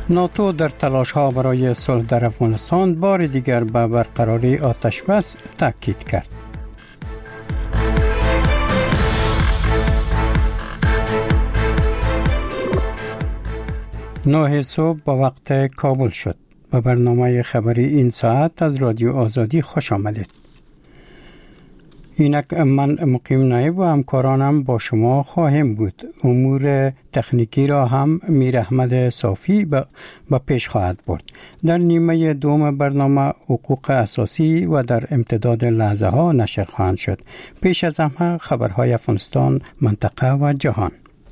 ناتو در تلاش‌ها برای صلح در افغانستان بار دیگر به برقراری آتش‌بس تاکید کرد. نه صبح با وقت کابل شد. به برنامه خبری این ساعت از رادیو آزادی خوش آمدید. اینک من مقیم نایب و همکارانم با شما خواهیم بود. امور تکنیکی را هم میر احمد صافی به پیش خواهد برد. در نیمه دوم برنامه حقوق اساسی و در امتداد لحظه ها نشر خواهند شد. پیش از همه خبرهای افغانستان، منطقه و جهان.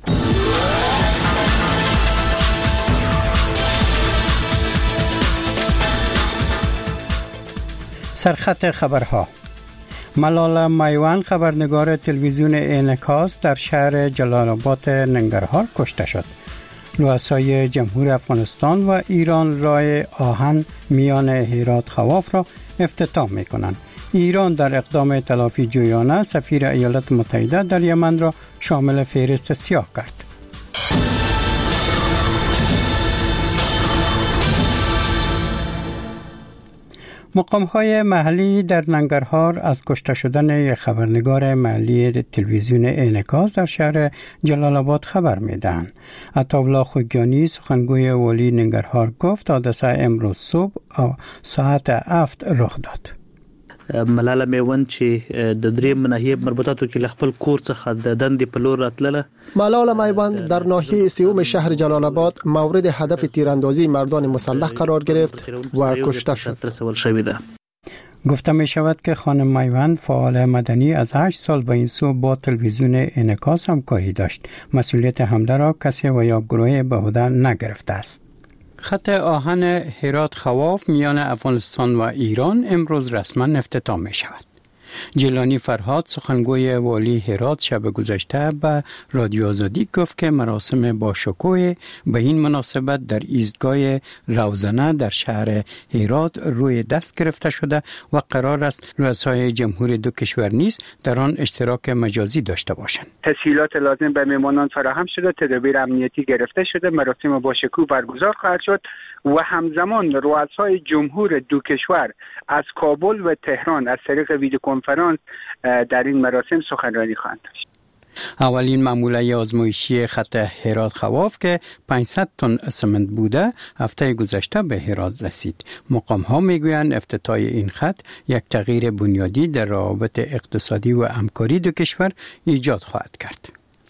سرخط خبرها: ملاله میوان خبرنگار تلویزیون انعکاس در شهر جلال آباد ننگرهار کشته شد. رؤسای جمهور افغانستان و ایران راه آهن میان هرات خواف را افتتاح می‌کنند. ایران در اقدام تلافی جویانه سفیر ایالات متحده در یمن را شامل فهرست سیاه کرد. مقام‌های محلی در ننگرهار از کشته شدن یک خبرنگار محلی تلویزیون انعکاس در شهر جلال آباد خبر می‌دهند. عطاالله خوگیانی سخنگوی والی ننگرهار گفت حادثه امروز صبح ساعت 7 رخ داد. ملاله میوند چې د دریم ناحیه مربوطاتو کې خپل کور څخه د دندې په لور راتله. ملاله میوند در ناحیه سیوم شهر جلال آباد مورد هدف تیراندازی مردان مسلح قرار گرفت و کشته شد. گفته می شود که خانم میوند فعال مدنی از 8 سال به این سو با تلویزیون انعکاس همکاری داشت. مسئولیت حمله را کسی و یا گروه به عهده نگرفته است. خط آهن هرات خواف میان افغانستان و ایران امروز رسما افتتاح می شود. جیلانی فرهاد سخنگوی والی هرات شب گذشته به رادیو آزادی گفت که مراسم با شکوه به این مناسبت در ایستگاه روزنه در شهر هرات روی دست گرفته شده و قرار است رؤسای جمهور دو کشور نیز در آن اشتراک مجازی داشته باشند. تسهیلات لازم به مهمانان فراهم شده، تدابیر امنیتی گرفته شده، مراسم با شکوه برگزار خواهد شد و همزمان رؤسای جمهور دو کشور از کابل و تهران از طریق ویدیو کنفرانس در این مراسم سخنرانی خواهند داشت. اولین معموله آزمایشی خط هرات خواف که 500 تن سمنت بوده هفته گذشته به هرات رسید. مقام ها میگویند افتتاح این خط یک تغییر بنیادی در روابط اقتصادی و همکاری دو کشور ایجاد خواهد کرد.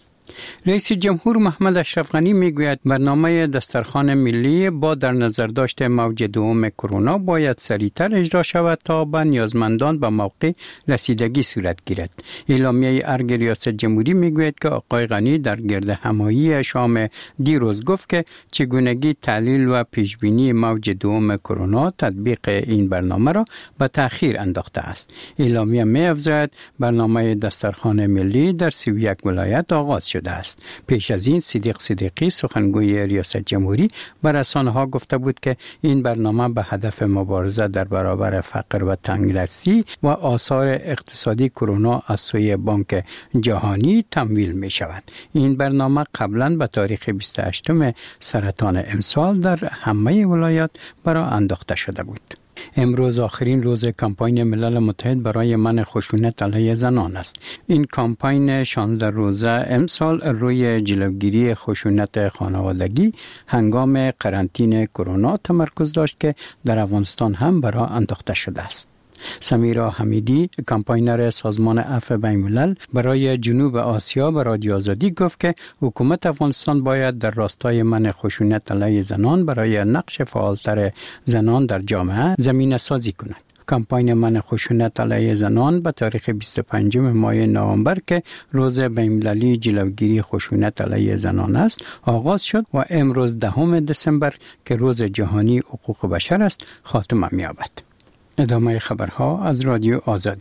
رئیس جمهور محمد اشرف غنی میگوید برنامه دسترخوان ملی با در نظر داشت موج دوم کرونا باید سریعتر اجرا شود تا به نیازمندان به موقع رسیدگی صورت گیرد. اعلامیه ارگ ریاست جمهوری میگوید که آقای غنی در گرد همایی شام دیروز گفت که چگونگی تحلیل و پیشبینی موج دوم کرونا تطبیق این برنامه را به تأخیر انداخته است. اعلامیه می‌افزاید برنامه دسترخوان ملی در 31 ولایت آغاز شده است. پیش از این صدیق صدیقی سخنگوی ریاست جمهوری به رسانه‌ها گفته بود که این برنامه به هدف مبارزه در برابر فقر و تنگدستی و آثار اقتصادی کرونا از سوی بانک جهانی تمویل می شود. این برنامه قبلا به تاریخ 28 سرطان امسال در همه ولایات برای انداخته شده بود. امروز آخرین روز کمپاین ملل متحد برای منع خشونت علیه زنان است. این کمپاین 16 روزه امسال روی جلوگیری خشونت خانوادگی هنگام قرنطینه کرونا تمرکز داشت که در افغانستان هم برای انداخته شده است. سمیرا حمیدی کمپاینر سازمان عفو بین‌الملل برای جنوب آسیا به رادیو آزادی گفت که حکومت افغانستان باید در راستای منع خشونت علیه زنان برای نقش فعالتر زنان در جامعه زمینه سازی کند. کمپاین منع خشونت علیه زنان به تاریخ 25 ماه نوامبر که روز بین‌المللی جلوگیری خشونت علیه زنان است آغاز شد و امروز 10 دسامبر که روز جهانی حقوق بشر است خاتمه می‌یابد. ادامه خبرها از رادیو آزادی.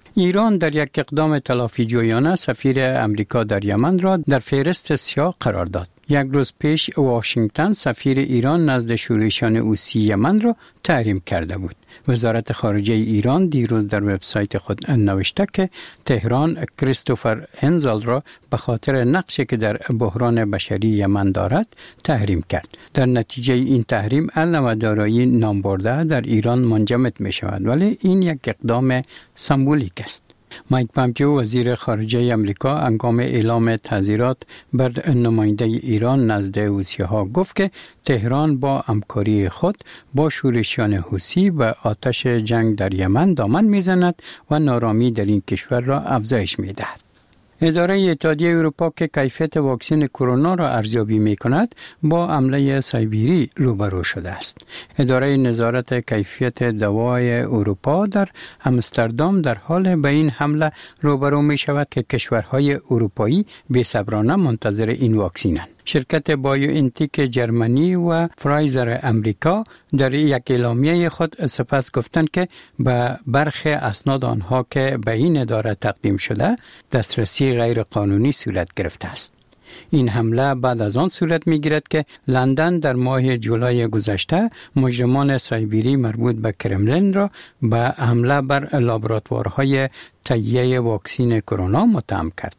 ایران در یک اقدام تلافی جویانه سفیر امریکا در یمن را در فهرست سیاه قرار داد. یک روز پیش واشنگتن سفیر ایران نزد شورشیان حوثی یمن را تحریم کرده بود. وزارت خارجه ایران دیروز در وبسایت خود نوشته که تهران کریستوفر هنزل را به خاطر نقشی که در بحران بشری یمن دارد تحریم کرد. در نتیجه این تحریم علم و دارایی نامبرده در ایران منجمد می شود، ولی این یک اقدام سمبولیک است. مایک پامپیو وزیر خارجه امریکا هنگام اعلام تعزیرات بر نماینده ایران نزد حوثی‌ها گفت که تهران با همکاری خود با شورشیان حوثی و آتش جنگ در یمن دامن میزند و نارامی در این کشور را افزایش میدهد. اداره اتحادیه اروپا که کیفیت واکسن کرونا را ارزیابی می‌کند با حمله سایبری روبرو شده است. اداره نظارت کیفیت دوای اروپا در آمستردام در حال به این حمله روبرو می‌شود که کشورهای اروپایی بی‌صبرانه منتظر این واکسن‌اند. شرکت بایوانتیک جرمنی و فرایزر امریکا در یک اعلامیه خود سپس گفتند که به برخی اسناد آنها که به این اداره تقدیم شده دسترسی غیر قانونی صورت گرفته است. این حمله بعد از آن صورت می‌گیرد که لندن در ماه جولای گذشته مجرمان سایبری مربوط به کرملین را به حمله بر لابراتوارهای تهیه واکسن کرونا متهم کرد.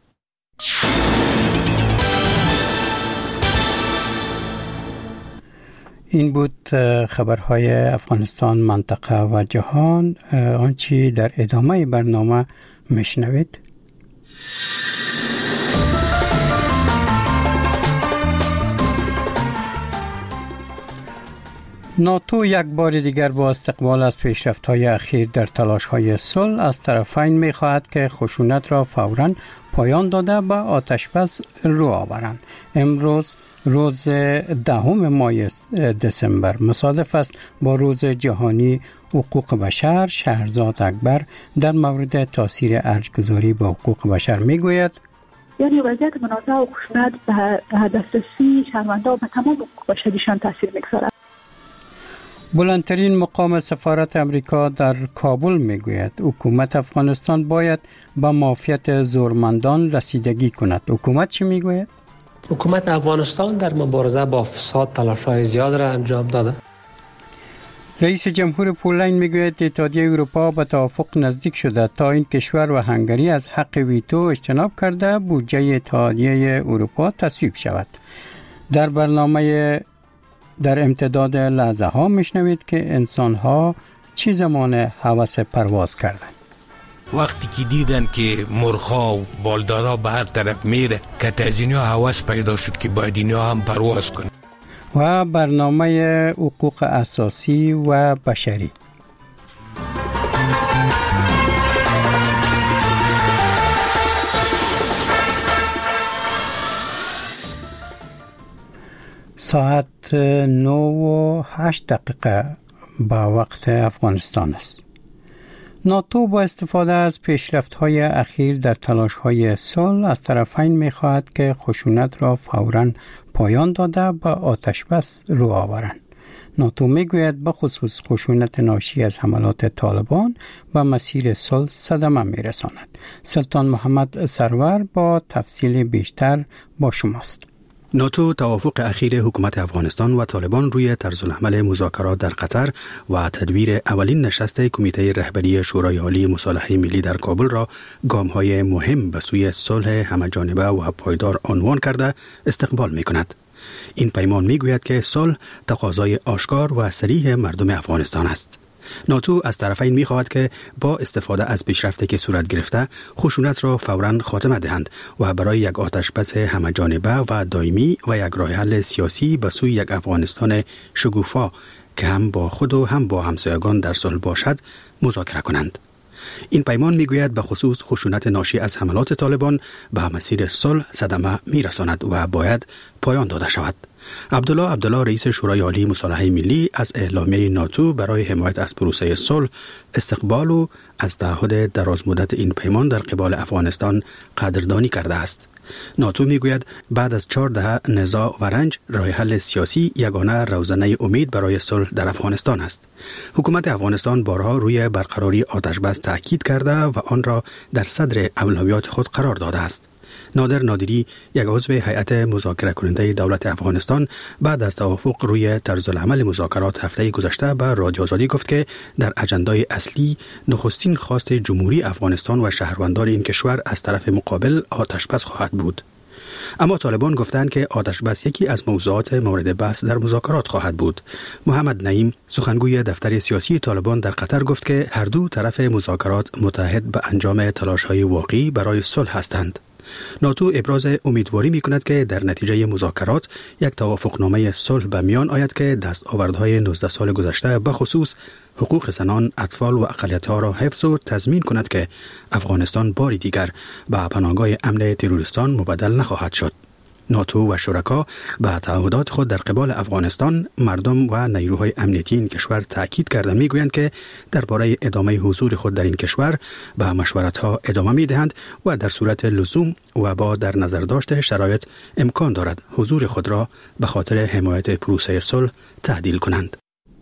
این بود خبرهای افغانستان، منطقه و جهان. آنچه در ادامه برنامه میشنوید. ناتو یک بار دیگر با استقبال از پیشرفت‌های اخیر در تلاش‌های صلح از طرفین می‌خواهد که خشونت را فوراً پایان داده به آتش‌بس رو آورند. امروز روز 10 ماه دسامبر مصادف است با روز جهانی حقوق بشر. شهرزاد اکبر در مورد تاثیر ارج‌گذاری به حقوق بشر میگوید: یعنی وضعیت منازعه و خشونت به دسترسی شهروندان به تمام حقوق بشریشان تاثیر میگذارد. بلندترین مقام سفارت امریکا در کابل میگوید حکومت افغانستان باید به معافیت زورمندان رسیدگی کند. حکومت چی میگوید؟ حکومت افغانستان در مبارزه با فساد تلاش‌های زیاد را انجام داده. رئیس جمهور پولند میگوید اتحادیه اروپا به توافق نزدیک شده تا این کشور و هنگری از حق ویتو اجتناب کرده بودجه اتحادیه اروپا تصویب شود. در برنامه در امتداد لحظه ها میشنوید که انسان ها چی زمان هوس پرواز کردند. وقتی که دیدن که مرغ‌ها و بالدارا به هر طرف میره که از اینها هوس پیدا شد که باید اینها هم پرواز کنن. و برنامه حقوق اساسی و بشری. ساعت 9:08 به وقت افغانستان است. ناتو با استفاده از پیشرفت‌های اخیر در تلاش‌های صلح از طرفین می‌خواهد که خشونت را فوراً پایان داده به آتش‌بس رو آورند. ناتو میگوید به خصوص خشونت ناشی از حملات طالبان و مسیر صلح صدمه میرساند. سلطان محمد سرور با تفصیل بیشتر با شماست. ناتو توافق اخیر حکومت افغانستان و طالبان روی طرزالعمل مذاکرات در قطر و تدویر اولین نشست کمیته رهبری شورای عالی مصالحه ملی در کابل را گام‌های مهم به سوی صلح همه‌جانبه و پایدار عنوان کرده استقبال می‌کند. این پیمان می‌گوید که صلح تقاضای آشکار و صریح مردم افغانستان است. ناتو از طرفین می‌خواهد که با استفاده از پیشرفتی که صورت گرفته خشونت را فوراً خاتمه دهند و برای یک آتش‌بس همه‌جانبه و دائمی و یک راه حل سیاسی به سوی یک افغانستان شکوفا که هم با خود و هم با همسایگان در صلح باشد مذاکره کنند. این پیمان میگوید به خصوص خشونت ناشی از حملات طالبان به مسیر صلح صدمه میرساند و باید پایان داده شود. عبدالله رئیس شورای عالی مصالحه ملی از اعلامیه ناتو برای حمایت از پروسه صلح استقبال و از تعهد دراز مدت این پیمان در قبال افغانستان قدردانی کرده است. ناتو میگوید بعد از 4 دهه نزاع و رنج راه حل سیاسی یگانه روزنه امید برای صلح در افغانستان است. حکومت افغانستان بارها روی برقراری آتش‌بس تاکید کرده و آن را در صدر اولویات خود قرار داده است. نادر نادری، یک عضو هیئت مذاکره کننده دولت افغانستان، بعد از توافق روی طرزالعمل مذاکرات هفته گذشته به رادیو آزادی گفت که در اجندای اصلی نخستین خواست جمهوری افغانستان و شهروندان این کشور از طرف مقابل آتش‌بس خواهد بود. اما طالبان گفتند که آتش‌بس یکی از موضوعات مورد بحث در مذاکرات خواهد بود. محمد نعیم، سخنگوی دفتر سیاسی طالبان در قطر، گفت که هر دو طرف مذاکرات متحد به انجام تلاش‌های واقعی برای صلح هستند. ناتو ابراز امیدواری می‌کند که در نتیجه مذاکرات یک توافقنامه صلح به میان آید که دستاوردهای 19 سال گذشته به خصوص حقوق زنان، اطفال و اقلیت‌ها را حفظ و تضمین کند که افغانستان باری دیگر به پناهگاه امن تروریستان مبدل نخواهد شد. ناتو و شرکا به تعهدات خود در قبال افغانستان، مردم و نیروهای امنیتی این کشور تاکید کرده میگویند که درباره ادامه حضور خود در این کشور به مشورت‌ها ادامه میدهند و در صورت لزوم و با در نظر داشت شرایط امکان دارد حضور خود را به خاطر حمایت پروسه صلح تعدیل کنند.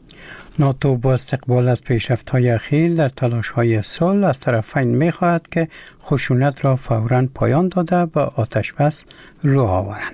ناتو با استقبال از پیشرفت‌های اخیر در تلاش‌های صلح از طرفین می‌خواهد که خشونت را فوراً پایان داده و آتش‌بس رو آورند.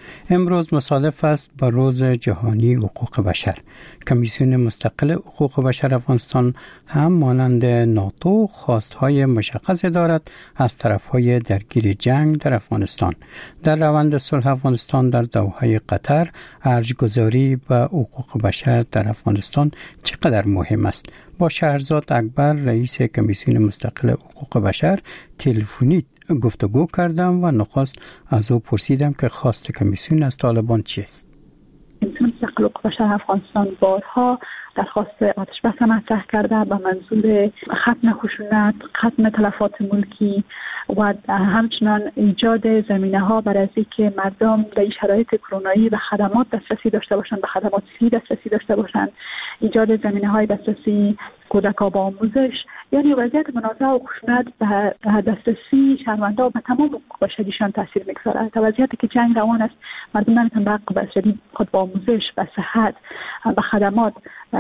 امروز مصادف است با روز جهانی حقوق بشر. کمیسیون مستقل حقوق بشر افغانستان هم مانند ناتو خواستهای مشخص دارد از طرفهای درگیر جنگ در افغانستان. در روند صلح افغانستان در دوحه قطر، ارجگذاری به حقوق بشر در افغانستان چقدر مهم است؟ با شهرزاد اکبر، رئیس کمیسیون مستقل حقوق بشر، تلفنی گفتگو کردم و نخست از او پرسیدم که خواست کمیسیون از طالبان چیست. کمیسیون مستقل حقوق بشر افغانستان بارها درخواست آتش‌بس مطرح کرده به منظور ختم خشونت، ختم تلفات ملکی و همچنان ایجاد زمینه‌ها برای اینکه مردم در شرایط کرونایی به خدمات دسترسی داشته باشند، به خدمات صحی دسترسی داشته باشند، ایجاد زمینه‌های دسترسی کودکان با آموزش، یعنی وضعیت منازعه و خشونت به دسترسی شهروندان به تمام حقوق بشریشان تاثیر می‌گذارد. تا وضعیتی که جنگ روان است، مردم نمی‌تونن به حقوق بشری خود با آموزش، به صحت، به خدمات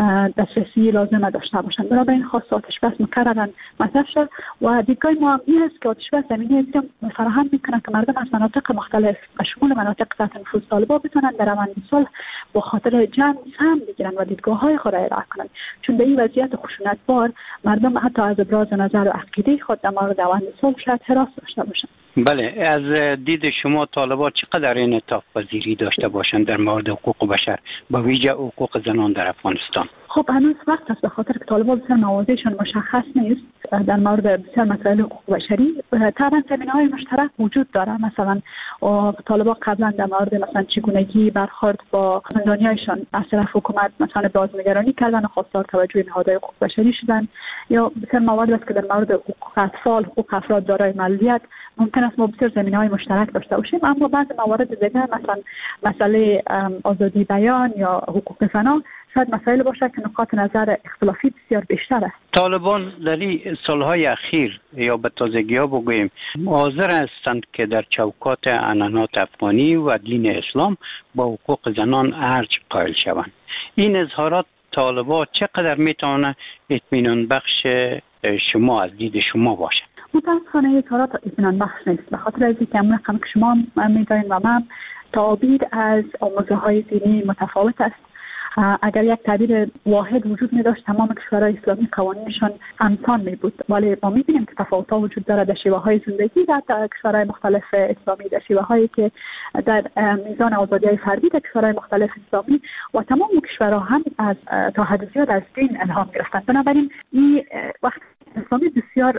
دسترسی لازم داشته باشند. بنابراین خواست آتش‌بس مکرراً مطرح شد و دیدگاه ما این است که آتش‌بس زمینه فراهم می‌کنه که مردم از مناطق مختلف به شمول مناطق تحت نفوذ طالبان بتونن در روند صلح با خاطر جنگ سهم بگیرن و دیدگاه‌های خود را ارائه کنند. چون در این وضعیت خشونت بار مردم حتی از ابراز نظر و عقیده خود در مورد روند صلح شاید هراس داشته باشند. بله، از دید شما طالبان چقدر انعطاف پذیری داشته باشند در مورد حقوق بشر با ویژه حقوق زنان در افغانستان؟ خب هنوز وقت است، به خاطر که طالبان بسیار مواضعشان مشخص نیست در مورد بسیار مسائل حقوق بشری. طبعا زمینه‌های مشترک وجود داره. مثلا طالبان قبلا در مورد مثلا چگونگی برخورد با زندانیایشان از طرف حکومت مثلا بازنگرانی کردن و خواستار توجه نهادهای حقوق بشری شدن، یا بسیار موارد است که در مورد حقوق اطفال، حقوق افراد دارای معلولیت ممکن است ما بسیار زمینه‌های مشترک داشته باشیم، اما بعض موارد دیگر مثلا مسئله آزادی بیان یا حقوق زنان شاید مسائل باشه که نقاط نظر اختلافی بسیار بیشتر است. طالبان در این سالهای اخیر یا به تازگی‌ها بگوییم حاضر هستند که در چوکات عنعنات افغانی و دین اسلام با حقوق زنان ارج قائل شوند. این اظهارات طالبان چقدر میتونه اطمینان بخش شما از دید شما باشه؟ متاسفانه این اظهارات اطمینان بخش نیست، به خاطر اینکه همون رقم که شما میگویید و من تعبیر از آموزه‌های دینی متفاوت است. اگر یک تعبیر واحد وجود می داشت تمام کشورهای اسلامی قوانینشان همسان می بود، ولی ما می بینیم که تفاوت‌ها وجود دارد در شیوه های زندگی در کشورهای مختلف اسلامی، در شیوه هایی که در میزان آزادی‌های فردی در کشورهای مختلف اسلامی و تمام کشورها هم از تا حد زیاد از دین الهام گرفتند. بنابراین این وقت اسلامی بسیار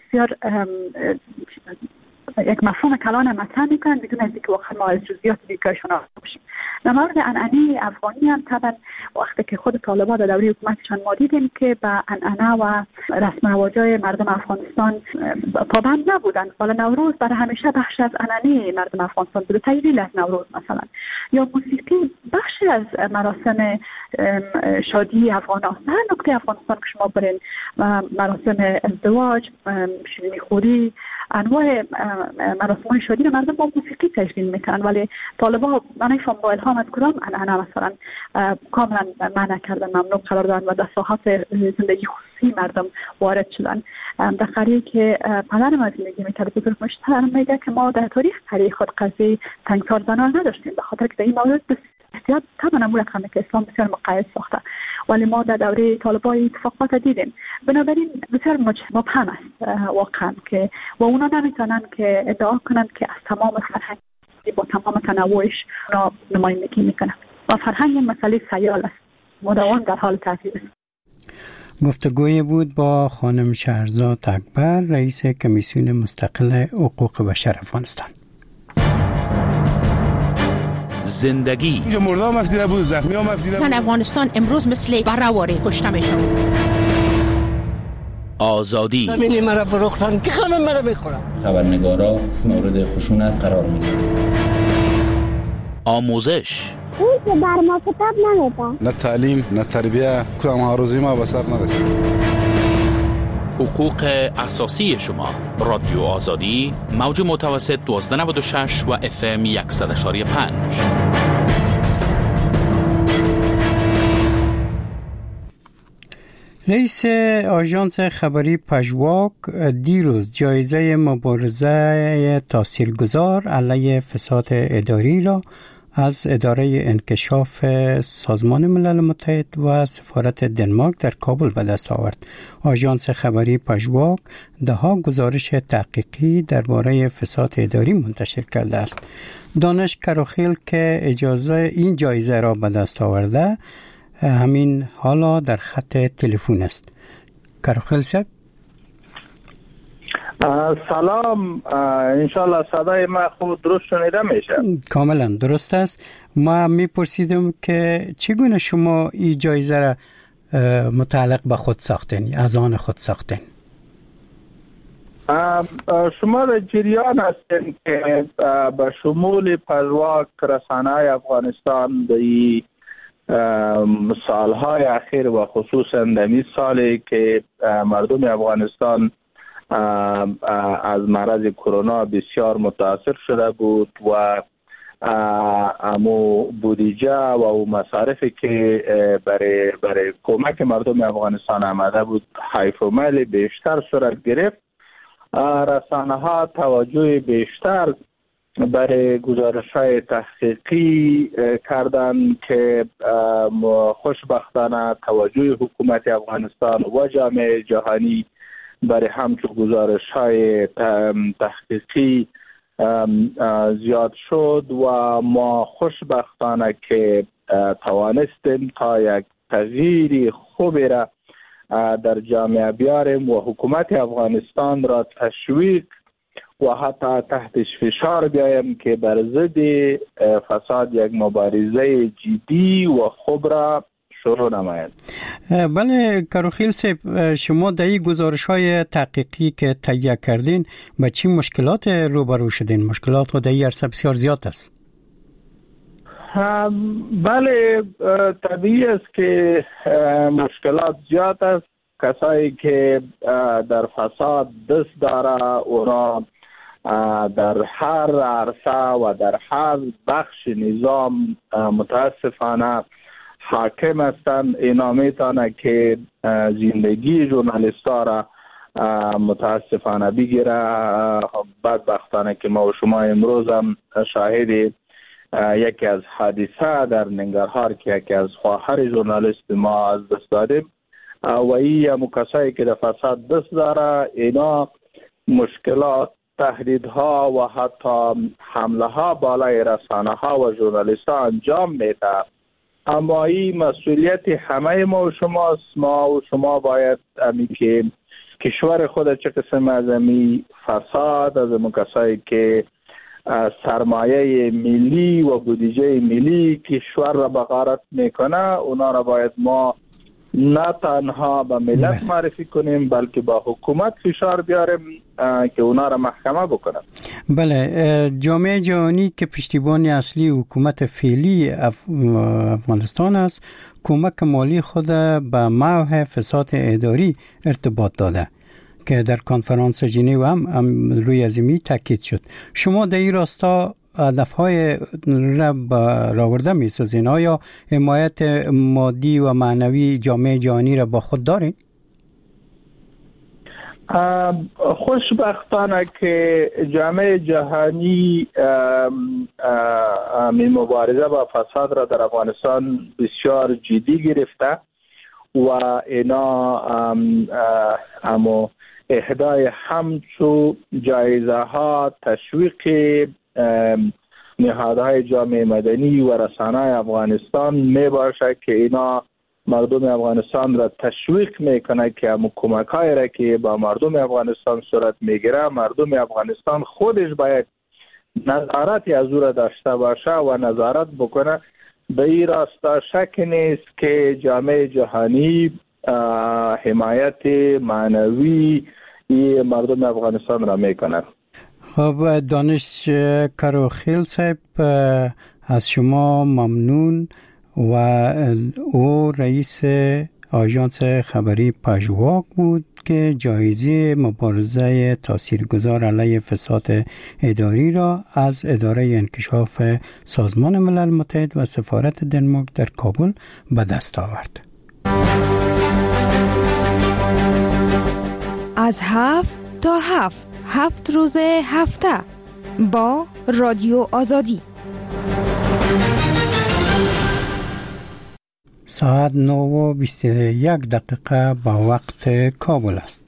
یک مفهوم کلان مطرح میکنن بدون از اینکه واقعا ما از جزئیات دیگرشون آگاه باشیم. در مورد عنعنه افغانی هم طبعا وقتی که خود طالبان در دوره حکومتشان ما دیدیم که به عنعنه و رسم و رواج‌های مردم افغانستان پابند نبودند. حالا نوروز برای همیشه بخش از عنعنه مردم افغانستان بود، تحلیل از نوروز مثلا، یا موسیقی بخشی از مراسم شادی افغانستان، هر نقطه افغانستان که شما برین، مراسم ازدواج، شیرینی خوری، انواع مراسم شادی رو مردم با موسیقی تجلیل میکنن، ولی طالبان من نفهم با الهام از کدام انعنه مثلا کاملا منع کردن، ممنوع قرار دادن و در ساحات زندگی خصوصی مردم وارد شدن. در قریه که پدرم از زندگی میکرد، بزرگ مشتر میگه که ما در تاریخ قریه خود قضیه تنگسار زنان نداشتیم، به خاطر که در این مورد احتیاط طبعا امور رقمی که اسلام بسیار مقید ساخته، ولی ما در دوره طالبان اتفاقات دیدیم. بنابراین بسیار مبهم است واقعا که و اونا نمیتونن که ادعا کنند که از تمام فرهنگ با تمام تنوعش اونا نمایندگی میکنن و فرهنگ مسئله سیال است، مداوم در حال تغییر است. گفتگوی بود با خانم شهرزاد اکبر، رئیس کمیسیون مستقل حقوق بشر افغانستان. زندگی مردم مفتیده بود، زخمی ها مفتیده بود. زن افغانستان امروز مثل برهواری کشته میشن. آزادی زمینی مرا فروختن که همه مرا میخورن. خبرنگارا مورد خشونت قرار میگیرن. آموزش اون که بر ما کتاب نمیده، نه تعلیم نه تربیه، کدام هاروزی ما به سر نرسید. حقوق اساسی شما. رادیو آزادی، موج متوسط 1296 و FM 100.5. رئیس آژانس خبری پژواک دیروز جایزه مبارزه تاثیرگذار علیه فساد اداری را از اداره انکشاف سازمان ملل متحد و سفارت دنمارک در کابل به دست آورد. آژانس خبری پژواک دهها گزارش تحقیقی درباره فساد اداری منتشر کرده است. دانش کراخیل که این جایزه را به دست آورده همین حالا در خط تلفن است. کراخیل صاحب سلام، انشالله صدای ما خوب درست شنیده میشه؟ کاملا درست است. ما میپرسیدم که چگونه شما این جایزه را متعلق به خود ساختین، از آن خود ساختین؟ شما در جریان هستین که به شمول پژواک رسانه افغانستان در سالهای اخیر و خصوصا در این سالی که مردم افغانستان از مرض کرونا بسیار متاثر شده بود و امو بودجه و مصارفی که برای کمک مردم افغانستان آمده بود حیف و میل بیشتر صورت گرفت. رسانه ها توجه بیشتر برای گزارش‌های تحقیقی کردن که خوشبختانه توجه حکومت افغانستان و جامعه جهانی برای همچون گزارش‌های تحقیقی زیاد شد و ما خوشبختانه که توانستیم تا یک تغییری خوبی را در جامعه بیاریم و حکومت افغانستان را تشویق و حتی تحتش فشار بیایم که بر ضد فساد یک مبارزه جدی و خوب را شروع نماید. بله کراخیل صاحب، شما در این گزارش‌های تحقیقی که تهیه کردین با چه مشکلات روبرو شدین؟ مشکلات در این عرصه بسیار زیاد است. بله طبیعی است که مشکلات زیاد است. کسایی که در فساد دست داره اونا در هر عرصه و در هر بخش نظام متاسفانه حاکم هستند. اینا میتونه که زندگی ژورنالیست‌ها را متاسفانه بگیره. بدبختانه که ما و شما امروز هم شاهد یکی از حادثه در ننگرهار که یکی از خواهر ژورنالیست ما از دست دادیم و این کسایی که در فساد دست داره اینا مشکلات، تهدیدها و حتی حمله ها بالای رسانه ها و ژورنالیست ها انجام میده. اما این مسئولیت همه ما و شماست. ما و شما باید که کشور خود چه قسم از امی فساد از امی کسایی که سرمایه ملی و بودجه ملی کشور را بغارت میکنه اونا را باید ما نه تنها به ملت معرفی کنیم بلکه با حکومت فشار بیاریم که اونا را محکمه بکنه. بله، جامعه جهانی که پشتیبان اصلی حکومت فعلی افغانستان است، کمک مالی خود به محو فساد اداری ارتباط داده که در کنفرانس ژنو هم روی ازمی تاکید شد. شما در این راستا هدف‌های را برآورده می‌سازین؟ آیا حمایت مادی و معنوی جامعه جهانی را با خود دارین؟ خوشبختانه که جامعه جهانی مبارزه با فساد را در افغانستان بسیار جدی گرفته و اینا اهدای همچو جایزه ها، تشویق نهادهای جامعه مدنی و رسانه‌های افغانستان می باشه که اینا مردم افغانستان را تشویق میکنه که همون کمک‌های را که با مردم افغانستان صورت میگیره، مردم افغانستان خودش باید نظارتی از او را داشته باشه و نظارت بکنه. به این راستا شک نیست که جامعه جهانی حمایت معنوی مردم افغانستان را میکنه. خب دانش کاروخیل صاحب، از شما ممنون و او رئیس آژانس خبری پژواک بود که جایزه مبارزه تاثیرگذار علیه فساد اداری را از اداره انکشاف سازمان ملل متحد و سفارت دنمارک در کابل به دست آورد. از 7 تا 7 روز هفته با رادیو آزادی. ساعت 9:21 با وقت کابل است.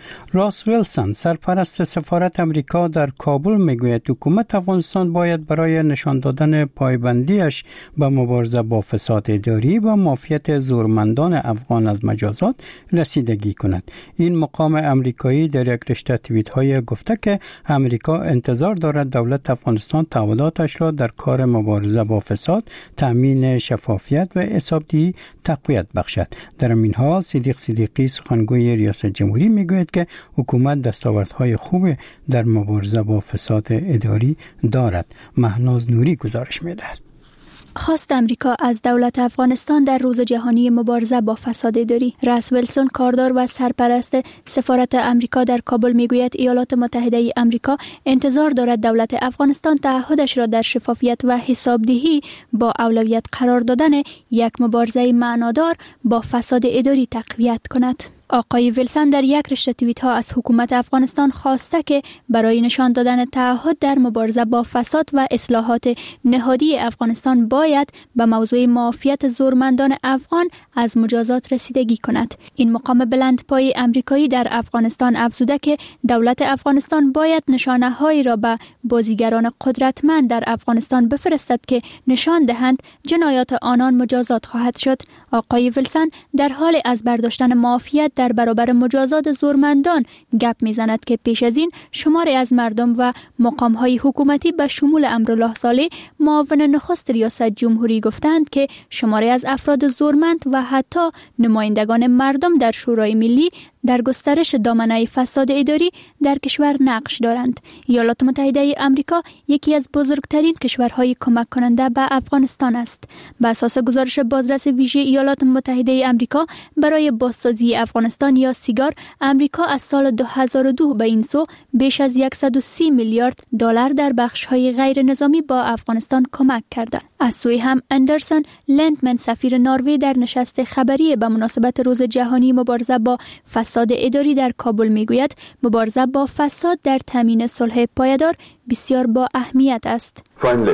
راس ویلسون، سرپرست سفارت امریکا در کابل، میگوید حکومت افغانستان باید برای نشان دادن پایبندیش به مبارزه با فساد اداری و مافیت زورمندان افغان از مجازات رسیدگی کند. این مقام امریکایی در یک رشته توییت‌های گفته که امریکا انتظار دارد دولت افغانستان تعهداتش را در کار مبارزه با فساد، تامین شفافیت و حسابدهی تقویت بخشد. در این حال صدیق صدیقی، سخنگوی ریاست جمهوری، میگوید که حکومت دستاوردهای خوب در مبارزه با فساد اداری دارد. مهناز نوری گزارش می‌دهد. خواست امریکا از دولت افغانستان در روز جهانی مبارزه با فساد اداری. راس ویلسون، کاردار و سرپرست سفارت امریکا در کابل، میگوید ایالات متحده امریکا انتظار دارد دولت افغانستان تعهدش را در شفافیت و حسابدهی با اولویت قرار دادن یک مبارزه معنادار با فساد اداری تقویت کند. آقای ویلسون در یک رشته توییت ها از حکومت افغانستان خواسته که برای نشان دادن تعهد در مبارزه با فساد و اصلاحات نهادی افغانستان باید به موضوع معافیت زورمندان افغان از مجازات رسیدگی کند. این مقام بلندپایه امریکایی در افغانستان افزوده که دولت افغانستان باید نشانه‌هایی را به بازیگران قدرتمند در افغانستان بفرستد که نشان دهند جنایات آنان مجازات خواهد شد. آقای ویلسون در حال از برداشتن معافیت در برابر مجازات زورمندان گپ میزند که پیش از این شماری از مردم و مقام‌های حکومتی به شمول امرالله صالح، معاون نخست ریاست جمهوری، گفتند که شماری از افراد زورمند و حتی نمایندگان مردم در شورای ملی در گسترش دامنه فساد اداری در کشور نقش دارند. ایالات متحده آمریکا یکی از بزرگترین کشورهای کمک کننده به افغانستان است. بر اساس گزارش بازرس ویژه ایالات متحده آمریکا برای بازسازی افغانستان یا سیگار، آمریکا از سال 2002 به این سو بیش از 130 میلیارد دلار در بخش‌های غیر نظامی با افغانستان کمک کرده. از سوی هم اندرسون لندمن، سفیر نروژ در نشست خبری به مناسبت روز جهانی مبارزه با فساد اداری در کابل میگوید مبارزه با فساد در تامین صلح پایدار بسیار با اهمیت است.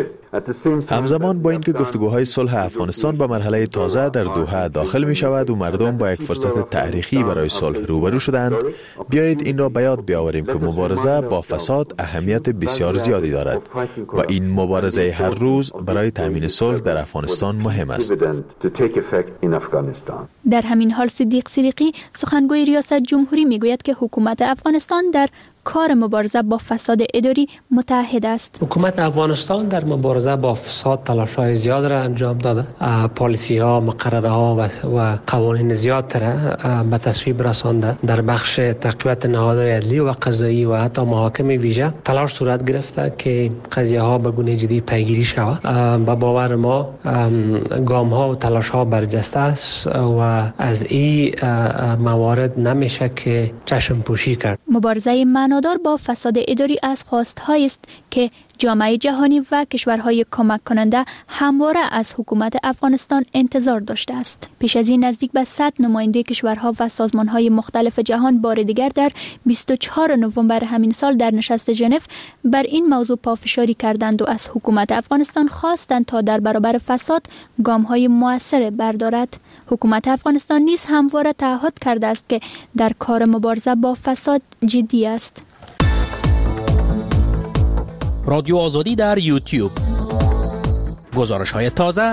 همزمان با اینکه گفتگوهای صلح افغانستان به مرحله تازه در دوحه داخل می شود و مردم با یک فرصت تاریخی برای صلح روبرو شدند، بیایید این را به یاد بیاوریم که مبارزه با فساد اهمیت بسیار زیادی دارد و این مبارزه هر روز برای تامین صلح در افغانستان مهم است. در همین حال صدیق صدیقی، سخنگوی ریاست جمهوری، میگوید که حکومت افغانستان در کار مبارزه با فساد اداری متحد است. حکومت افغانستان در مبارزه با فساد تلاش‌های زیاد را انجام داده. پالیسی‌ها، مقرره‌ها و قوانین زیاد را به تصویب رسانده. در بخش تقویت نهادهای عدلی و قضایی و حتی محاکم ویژه تلاش صورت گرفته که قضیه‌ها به گونه جدی پیگیری شود. با باور ما گام‌ها و تلاش‌ها برجسته است و از این موارد نمیشه که چشم پوشی کرد. مبارزه معنادار با فساد اداری از خواست‌هایی است که جامعه جهانی و کشورهای کمک کننده همواره از حکومت افغانستان انتظار داشته است. پیش از این نزدیک به 100 نماینده کشورها و سازمانهای مختلف جهان بار دیگر در 24 نوامبر همین سال در نشست ژنو بر این موضوع پافشاری کردند و از حکومت افغانستان خواستند تا در برابر فساد گام‌های مؤثر بردارد. حکومت افغانستان نیز همواره تعهد کرده است که در کار مبارزه با فساد جدی است. رادیو آزادی در یوتیوب. گزارش‌های تازه.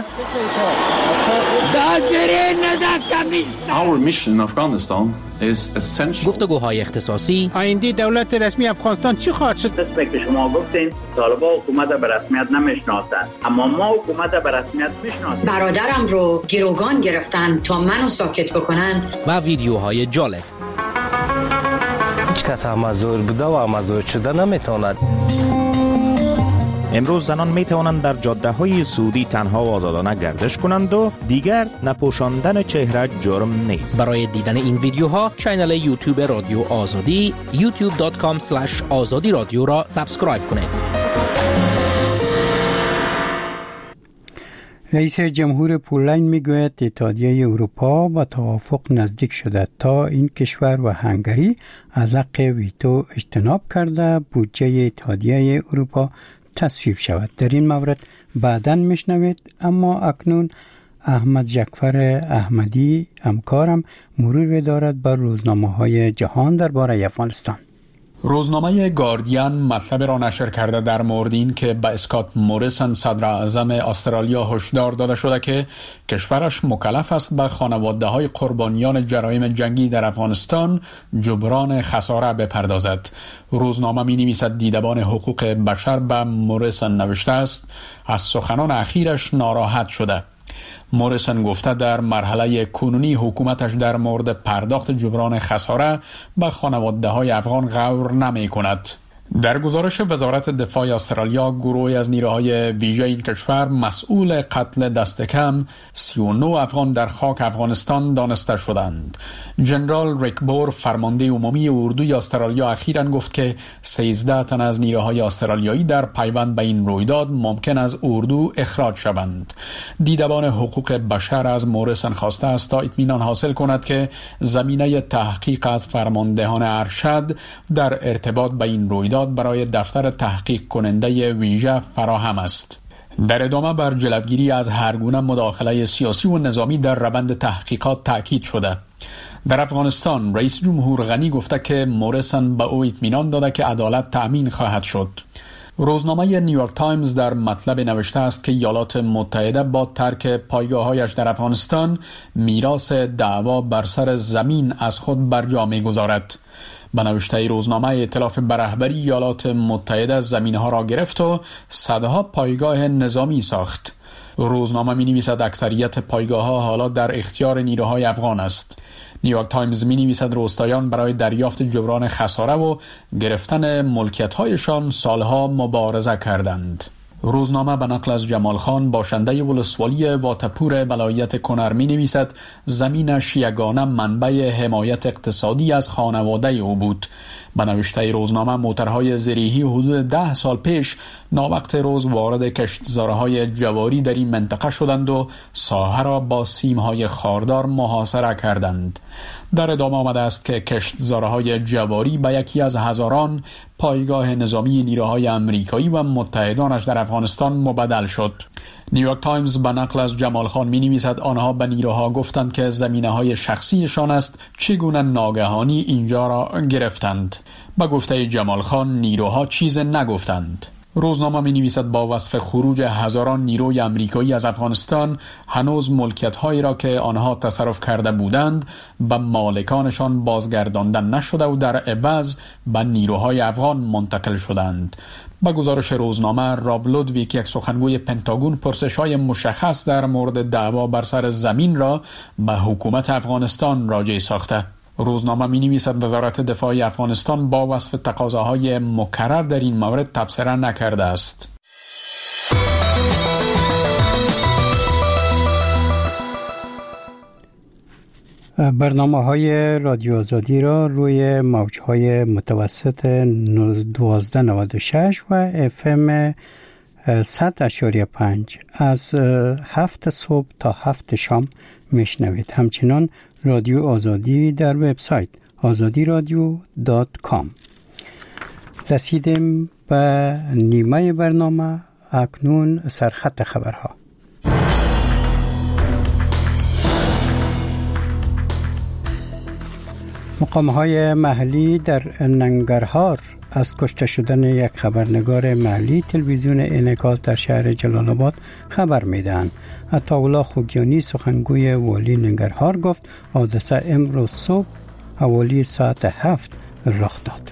Our mission in Afghanistan is essential. گفتگوهای اختصاصی. آینده دولت رسمی افغانستان چی خواهد شد؟ مثل که شما گفتین طالبان حکومت به رسمیت نمیشناسند، اما ما حکومت به رسمیت میشناسیم. برادرم رو گروگان گرفتن تا منو ساکت بکنن. و ویدیوهای جالب. هیچ کس مزور بوده و مزور شده نمیتواند. امروز زنان می توانند در جاده های سعودی تنها و آزادانه گردش کنند و دیگر نپوشاندن چهره جرم نیست. برای دیدن این ویدیوها کانال یوتیوب رادیو آزادی youtube.com/azadi رادیو را سابسکرایب کنید. رئیس جمهور پولند میگوید اتحادیه اروپا با توافق نزدیک شده تا این کشور و هنگری از حق ویتو اجتناب کرده بودجه اتحادیه اروپا تصویب شود. در این مورد بعداً میشنوید، اما اکنون احمد جعفر احمدی همکارم مرور دارد بر روزنامه‌های جهان درباره افغانستان. روزنامه گاردین مطلب را نشر کرده در مورد این که به اسکات موریسن صدر اعظم استرالیا هشدار داده شده که کشورش مکلف است به خانواده‌های قربانیان جرایم جنگی در افغانستان جبران خساره بپردازد. روزنامه می‌نویسد دیدبان حقوق بشر به موریسن نوشته است از سخنان اخیرش ناراحت شده. موریسن گفته در مرحله کنونی حکومتش در مورد پرداخت جبران خساره به خانواده‌های افغان غور نمی‌کند. در گزارش وزارت دفاع استرالیا، گروهی از نیروهای ویژه این کشور مسئول قتل دست کم 39 افغان در خاک افغانستان دانسته شدند. جنرال ریک بور، فرمانده عمومی اردوی استرالیا، اخیراً گفت که 13 تن از نیروهای استرالیایی در پیوند به این رویداد ممکن است اردو اخراج شوند. دیدبان حقوق بشر از موریسن خواسته است تا اطمینان حاصل کند که زمینه تحقیق از فرماندهان ارشد در ارتباط به این رویداد برای دفتر تحقیق کننده ویژه فراهم است. در ادامه بر جلوگیری از هر گونه مداخله سیاسی و نظامی در روند تحقیقات تاکید شده. در افغانستان رئیس جمهور غنی گفته که موریسن به او اطمینان داده که عدالت تأمین خواهد شد. روزنامه نیویورک تایمز در مطلب نوشته است که ایالات متحده با ترک پایگاه‌هایش در افغانستان میراث دعوا بر سر زمین از خود بر جا می‌گذارد. به نوشته روزنامه، ائتلاف به رهبری ایالات متحده زمین‌ها را گرفت و صدها پایگاه نظامی ساخت. روزنامه می‌نویسد اکثریت پایگاه‌ها حالا در اختیار نیروهای افغان است. نیویورک تایمز می‌نویسد روستاییان برای دریافت جبران خساره و گرفتن ملکیت‌هایشان سالها مبارزه کردند. روزنامه به نقل از جمال خان، باشنده ولسوالی واتپور ولایت کنر، می‌نویسد زمینش یگانه منبع حمایت اقتصادی از خانواده او بود. به نوشته روزنامه، موترهای زرهی حدود 10 سال پیش ناوقت روز وارد کشتزارهای جواری در این منطقه شدند و ساحه را با سیم‌های خاردار محاصره کردند. در ادامه آمده است که کشتزارهای جواری به یکی از هزاران پایگاه نظامی نیروهای آمریکایی و متحدانش در افغانستان مبدل شد. نیویورک تایمز به نقل از جمال خان می‌نویسد آنها به نیروها گفتند که زمینه‌های شخصیشان است، چگونه ناگهانی اینجا را گرفتند. به گفته جمال خان نیروها چیز نگفتند. روزنامه می نویسد با وصف خروج هزاران نیروی آمریکایی از افغانستان هنوز ملکیت‌هایی را که آنها تصرف کرده بودند به مالکانشان بازگردانده نشده و در عوض به نیروهای افغان منتقل شدند. با گزارش روزنامه، راب لودویک، یک سخنگوی پنتاگون، پرسش‌های مشخص در مورد دعوا بر سر زمین را به حکومت افغانستان راجع ساخته. روزنامه می نویسد وزارت دفاع افغانستان با وصف تقاضاهای مکرر در این مورد تبصره نکرده است. برنامه‌های رادیو آزادی را روی موج‌های متوسط 1296 و FM 100.5 از 7 صبح تا 7 شام میشنوید. همچنان رادیو آزادی در وبسایت azadiradio.com. رسیدیم به نیمه برنامه. اکنون سرخط خبرها. مقام‌های محلی در ننگرهار از کشته شدن یک خبرنگار محلی تلویزیون انعکاس در شهر جلال آباد خبر میدهند. عطاالله خوگیانی، سخنگوی والی ننگرهار، گفت حادثه امروز صبح حوالی ساعت 7 رخ داد.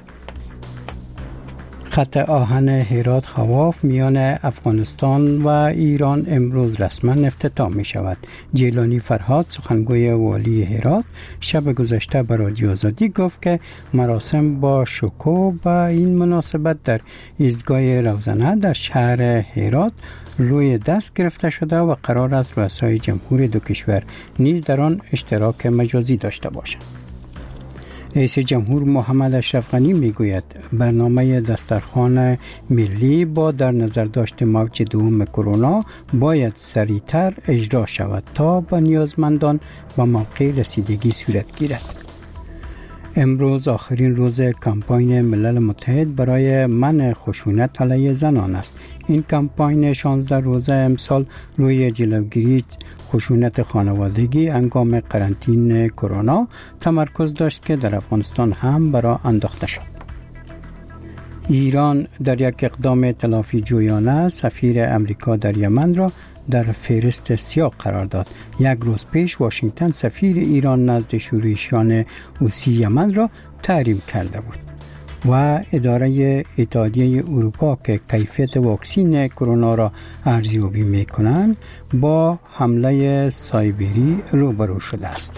خط آهن هرات خواف میان افغانستان و ایران امروز رسما افتتاح می شود. جیلانی فرهاد، سخنگوی والی هرات، شب گذشته به رادیو آزادی گفت که مراسم با شکوه به این مناسبت در ایستگاه روزنه در شهر هرات روی دست گرفته شده و قرار است رؤسای جمهور دو کشور نیز در آن اشتراک مجازی داشته باشند. رئیس جمهور محمد اشرف غنی میگوید برنامه دسترخوان ملی با در نظر داشت موج دوم کرونا باید سریعتر اجرا شود تا به نیازمندان و موقع رسیدگی صورت گیرد. امروز آخرین روز کمپاین ملل متحد برای منع خشونت علیه زنان است. این کمپاین 16 روزه امسال روی جلوگیری خشونت خانوادگی هنگام قرنطینه کرونا تمرکز داشت که در افغانستان هم برای انداخته شد. ایران در یک اقدام تلافی جویانه سفیر امریکا در یمن را در فهرست سیاه قرار داد. یک روز پیش واشنگتن سفیر ایران نزد شورشیان حوثی یمن را تحریم کرده بود و اداره اتحادیه اروپا که کیفیت واکسین کرونا را ارزیابی می‌کنند با حمله سایبری روبرو شده است.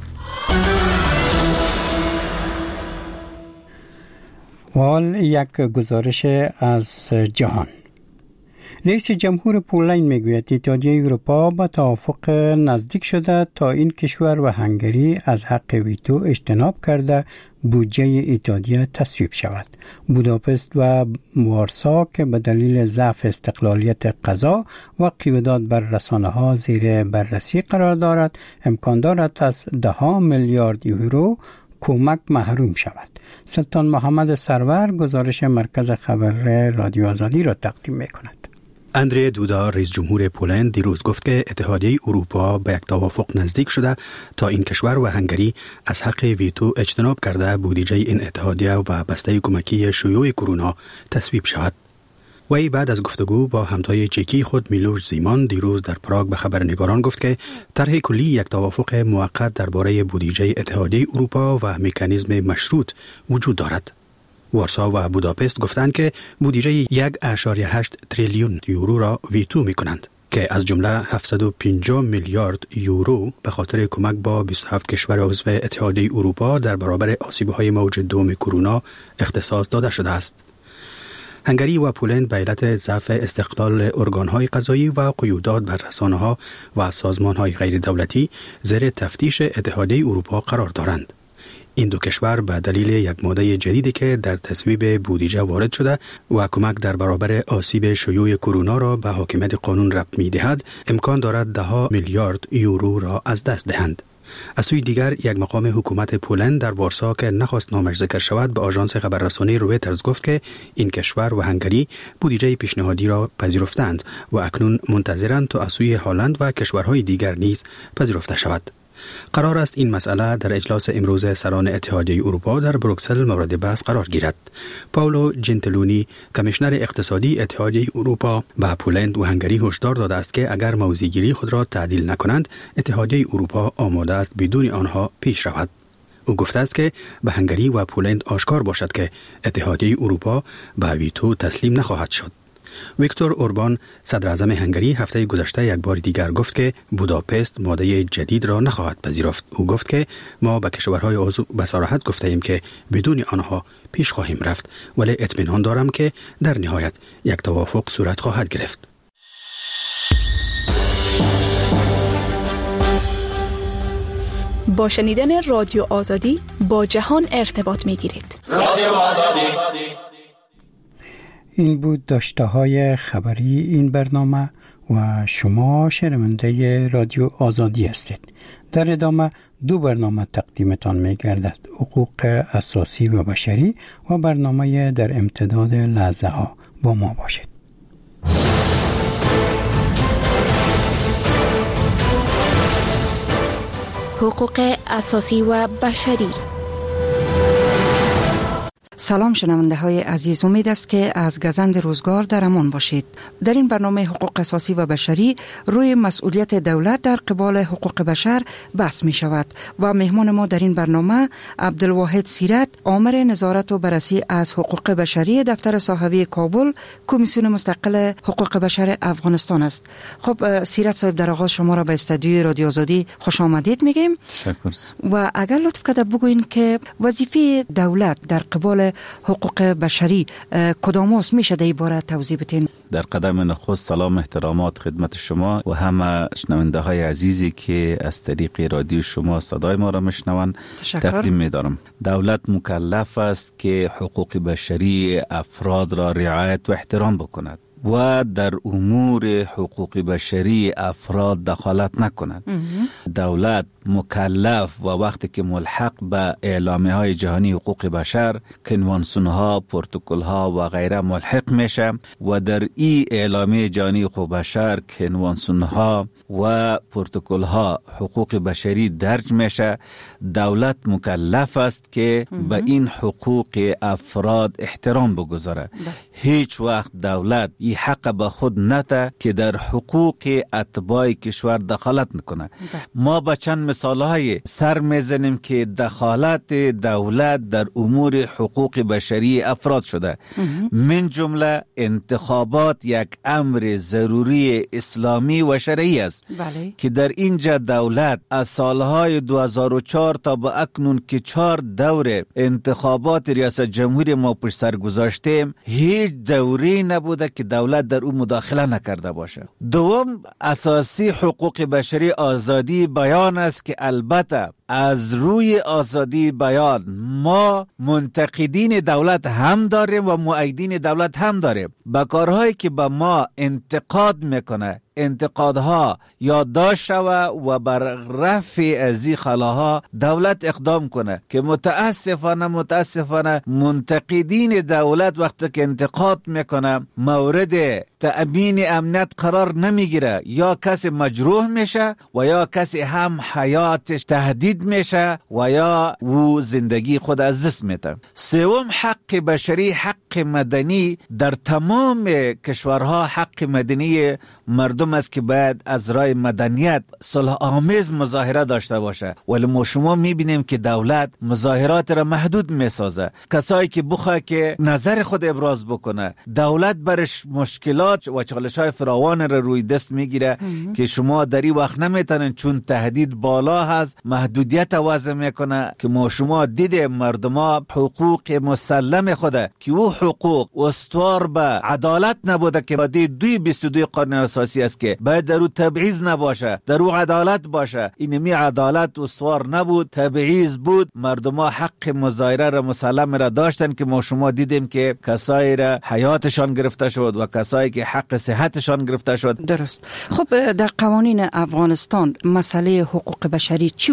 حال یک گزارش از جهان. رئیس جمهور پولند میگوید اتحادیه اروپا با توافق نزدیک شده تا این کشور و هنگری از حق ویتو اجتناب کرده بودجه اتحادیه تصویب شود. بوداپست و وارسا که به دلیل ضعف استقلالیت قضا و قیودات بر رسانه‌ها زیر بررسی قرار دارد، امکان دارد از 10 میلیارد یورو کمک محروم شود. سلطان محمد سرور گزارش مرکز خبر رادیو آزادی را تقدیم می‌کند. اندری دودا، رئیس جمهور پولند، دیروز گفت که اتحادیه اروپا به یک توافق نزدیک شده تا این کشور و هنگری از حق ویتو اجتناب کرده بودجه این اتحادیه و بسته کمکی شیوع کرونا تصویب شود. وی بعد از گفتگو با همتای چکی خود میلوش زیمان دیروز در پراگ به خبرنگاران گفت که طرح کلی یک توافق موقت درباره بودجه اتحادیه اروپا و مکانیزم مشروط وجود دارد. وارسا و بوداپست گفتند که بودجه 1.8 تریلیون یورو را ویتو می کنند که از جمله 750 میلیارد یورو به خاطر کمک با 27 کشور عضو اتحادیه اروپا در برابر آسیب‌های موج دوم کرونا اختصاص داده شده است. هنگری و پولند به علت ضعف استقلال ارگان‌های قضایی و قیودات بر رسانه‌ها و سازمان‌های غیر دولتی زیر تفتیش اتحادیه اروپا قرار دارند. این دو کشور به دلیل یک ماده جدیدی که در تصویب بودجه وارد شده و کمک در برابر آسیب شیوع کرونا را به حاکمیت قانون ربط می‌دهد، امکان دارد 10 میلیارد یورو را از دست دهند. از سوی دیگر یک مقام حکومت پولند در وارسا که نخواست نامش ذکر شود به آژانس خبررسانی رویترز گفت که این کشور و هنگری بودجه پیشنهادی را پذیرفتند و اکنون منتظرند تا از سوی هلند و کشورهای دیگر نیز پذیرفته شود. قرار است این مسئله در اجلاس امروز سران اتحادیه اروپا در بروکسل مورد بحث قرار گیرد. پاولو جنتلونی کمیشنر اقتصادی اتحادیه اروپا به پولند و هنگری هشدار داده است که اگر موضع‌گیری خود را تعدیل نکنند اتحادیه اروپا آماده است بدون آنها پیش رود. او گفته است که به هنگری و پولند آشکار باشد که اتحادیه اروپا به ویتو تسلیم نخواهد شد. ویکتور اوربان صدر اعظم هنگری هفته گذشته یک بار دیگر گفت که بوداپست ماده جدید را نخواهد پذیرفت. او گفت که ما به کشورهای عضو به صراحت گفته ایم که بدون آنها پیش خواهیم رفت، ولی اطمینان دارم که در نهایت یک توافق صورت خواهد گرفت. با شنیدن رادیو آزادی با جهان ارتباط می‌گیرید. رادیو آزادی. این بود داشته‌های خبری این برنامه و شما شنونده رادیو آزادی هستید. در ادامه دو برنامه تقدیمتان می‌گردد: حقوق اساسی و بشری و برنامه در امتداد لحظه ها. با ما باشید. حقوق اساسی و بشری. سلام شنونده های عزیز، امید است که از گزند روزگار در امان باشید. در این برنامه حقوق اساسی و بشری روی مسئولیت دولت در قبال حقوق بشر بحث می شود و مهمان ما در این برنامه عبدالواحد سیرت، آمر نظارت و بررسی از حقوق بشری دفتر صحافی کابل، کمیسیون مستقل حقوق بشر افغانستان است. خب سیرت صاحب، در آغاز شما را به استودیوی رادیو آزادی خوش آمدید میگیم. تشکر. و اگر لطف کرده بگوین که وظیفه دولت در قبال حقوق بشری کدام است، میشه در این باره توضیح بدین؟ در قدم نخست سلام احترامات خدمت شما و همه شنونده های عزیزی که از طریق رادیو شما صدای ما را میشنوند تقدیم می‌دارم. دولت مکلف است که حقوق بشری افراد را رعایت و احترام بکند و در امور حقوق بشری افراد دخالت نکند. دولت مکلف و وقتی که ملحق به اعلامیه های جهانی حقوق بشر، کنوانسیون ها، پروتکل ها و غیره ملحق میشه و در این اعلامیه جهانی حقوق بشر، کنوانسیون ها و پروتکل ها حقوق بشری درج میشه، دولت مکلف است که به این حقوق افراد احترام بگذاره. هیچ وقت دولت این حق به خود نده که در حقوق اتباع کشور دخالت نکنه. ما با چند مثالهای سر میزنیم که دخالت دولت در امور حقوق بشری افراد شده. من جمله انتخابات یک امر ضروری اسلامی و شرعی است که در اینجا دولت از سالهای 2004 تا به اکنون که 4 دور انتخابات ریاست جمهوری ما پشت سر گذاشتیم، هیچ دوری نبوده که دولت در اون مداخله نکرده باشه. دوم، اساسی حقوق بشری آزادی بیان است که البته از روی آزادی بیان ما منتقدین دولت هم داریم و مؤیدین دولت هم داریم. با کارهایی که به ما انتقاد میکنه، انتقادها یادداشت شوه و بر رفع از این خلاها دولت اقدام کنه که متاسفانه منتقدین دولت وقتی که انتقاد میکنه مورد تأمین امنیت قرار نمیگیره، یا کسی مجروح میشه و یا کسی هم حیاتش تهدید میشه و یا او زندگی خود از دست میده. سوم، حق بشری، حق مدنی در تمام کشورها حق مدنی مردم است که باید از راه مدنیت صلح آمیز مظاهره داشته باشه، ولی ما شما میبینیم که دولت مظاهرات را محدود میسازه. کسایی که بخواه که نظر خود ابراز بکنه، دولت برش مشکلات و چالش‌های فراوان را روی دست میگیره که شما در این وقت نمیتونن، چون تهدید بالا هست، محدودیت وضع میکنه که ما شما دیده مردم حقوق مسلم خوده که او حقوق استوار به عدالت نبوده که ماده 22 قانون اساسی است که باید در او تبعیض نباشه، در او عدالت باشه. اینمی عدالت استوار نبود، تبعیض بود. مردم حق مظاهره را مسلم را داشتن که ما شما دیدیم که کسایی را حیاتشان گرفته شد و کسایی که حق صحتشان گرفته شد. درست. خب در قوانین افغانستان مسئله حقوق بشری چگونه آمده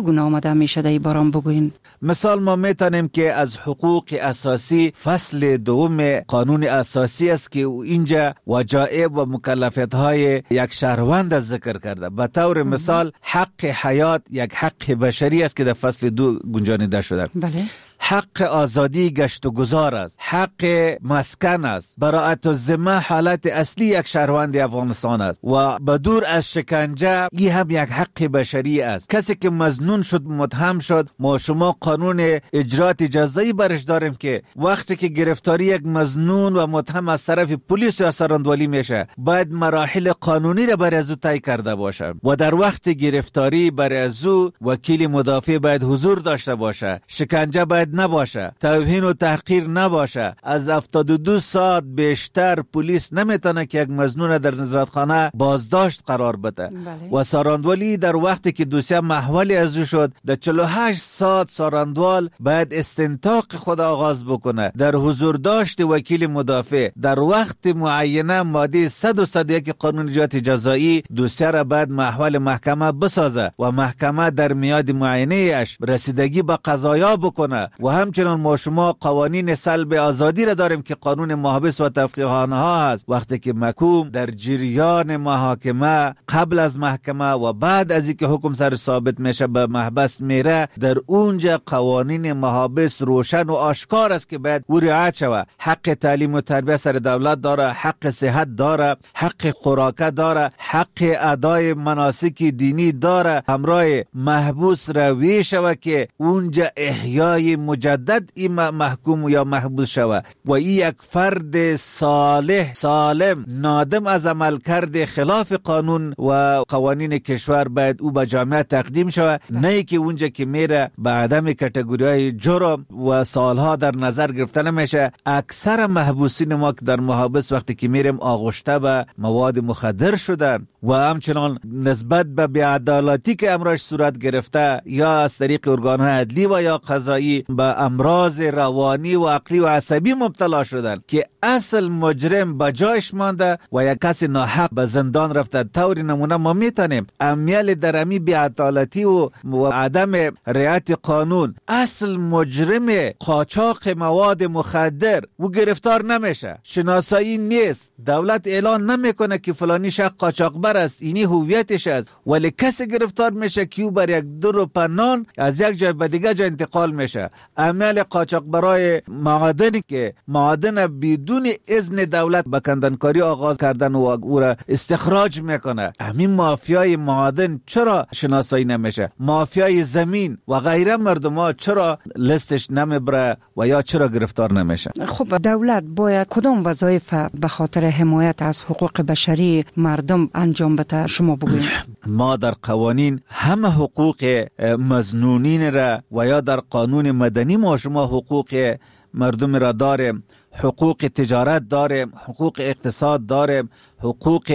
آمده میشه در باران بگوین؟ مثال ما میتونیم که از حقوق اساسی فصل دوم قانون اساسی است که اینجا وجایب و مکلفیت های یک شهروند ذکر کرده. به طور مثال حق حیات یک حق بشری است که در فصل 2 گنجانیده شده. بله. حق آزادی گشت و گذار است، حق مسکن است، براءت الذمه حالت اصلی یک شهروند افغانستان است و بدور از شکنجه این هم یک حق بشری است. کسی که مظنون شد، متهم شد، ما شما قانون اجرات جزایی برش داریم که وقتی که گرفتاری یک مظنون و متهم از طرف پلیس یا سراندولی میشه باید مراحل قانونی را برای از او طی کرده باشه و در وقت گرفتاری برای از او وکیل مدافع باید حضور داشته باشه، شکنجه باید نباشه، توهین و تحقیر نباشه. از 72 ساعت بیشتر پلیس نمیتونه که یک مظنون در نظارتخانه بازداشت قرار بده. و ساراندولی در وقتی که دوسیه محولی از او شد در 48 ساعت ساراندوال باید استنطاق خود آغاز بکنه در حضور داشت وکیل مدافع در وقت معینه. ماده 101 قانون اجرات جزایی دوسیه را باید محول محکمه بسازه و محکمه در میاد معینه اش رسیدگی به قضایا بکنه. و همچنان ما شما قوانین سلب آزادی را داریم که قانون محابس و تفقیه‌خانه ها هست. وقتی که محکوم در جریان محاکمه، قبل از محکمه و بعد از اینکه حکم سر ثابت میشه به محبس میره، در اونجا قوانین محابس روشن و آشکار است که باید او رعایت شود. حق تعلیم و تربیت سر دولت داره، حق صحت داره، حق خوراکه داره، حق ادای مناسک دینی داره. همراه محبوس روی شود که اونجا احیای مجدد این محکوم یا محبوس شود و این یک فرد صالح سالم نادم از عمل کرده خلاف قانون و قوانین کشور باید او به جامعه تقدیم شود، نه که اونجا که میره به عدم کاتگوری‌های جرم و سالها در نظر گرفته نمیشه. اکثر محبوسین ما که در محابس وقتی که میریم آغشته به مواد مخدر شدن و همچنان نسبت به بی‌عدالتی که امرش صورت گرفته یا از طریق ارگان‌های عدلی و یا قضایی به امراض روانی و عقلی و عصبی مبتلا شدن که اصل مجرم به جایش مانده و یک کسی ناحق به زندان رفته. طور نمونه ما میتونیم امیال درمی بی‌عدالتی و عدم رعایت قانون، اصل مجرم قاچاق مواد مخدر و گرفتار نمیشه، شناسایی نیست، دولت اعلان نمیکنه که فلانی شخص قاچاقبر است، اینی هویتش است، ولی کسی گرفتار میشه که او بر یک دور پنان از یک جای به دیگه جا انتقال میشه. عمل قاچاقبرای معادنی که معادن بدون اذن دولت به کندنکاری آغاز کردن و او را استخراج میکنه، همین مافیای معادن چرا شناسایی نمیشه؟ مافیای زمین و غیره مردم ها چرا لستش نمیبره و یا چرا گرفتار نمیشه؟ خب دولت باید کدام وظایف به خاطر حمایت از حقوق بشری مردم انجام بده؟ شما بگوید. ما در قوانین همه حقوق مظنونین را و یا در قانون مدنی ما شما حقوق مردم را داریم، حقوق تجارت داریم، حقوق اقتصاد داریم، حقوق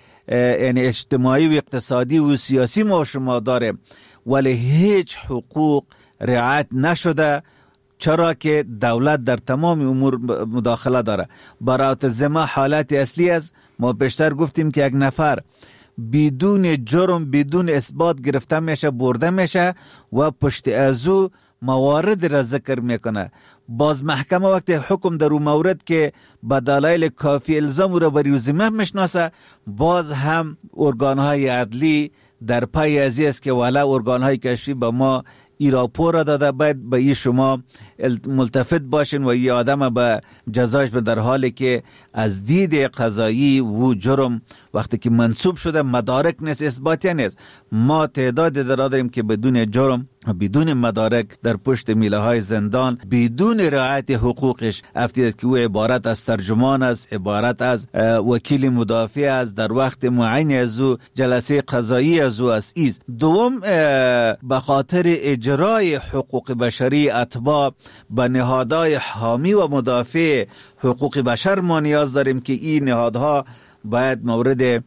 یعنی اجتماعی و اقتصادی و سیاسی ما شما داریم، ولی هیچ حقوق رعایت نشده. چرا که دولت در تمام امور مداخله داره. براءت الذمه حالت اصلی است. ما بیشتر گفتیم که یک نفر بدون جرم بدون اثبات گرفته میشه، برده میشه و پشت از او موارد را ذکر میکنه. باز محکمه وقتی حکم در اون مورد که به دلایل کافی الزام را بر ذمه میشناسه، باز هم ارگانهای عدلی در پای ازی است که والا ارگانهای کشفی به ما ای راپور را داده، باید به ای شما ملتفت باشین و ای آدم به جزایش به، در حالی که از دید قضایی و جرم وقتی که منصوب شده مدارک نیست، اثباتی نیست. ما تعداد داریم که بدون جرم بدون مدارک در پشت میله های زندان بدون رعایت حقوقش افتید که او عبارت از ترجمان است، عبارت از وکیل مدافع است، در وقت معین از او جلسه قضایی از او است. دوم به خاطر اجرای حقوق بشری اتباع به نهادهای حامی و مدافع حقوق بشر ما نیاز داریم که این نهادها باید مورد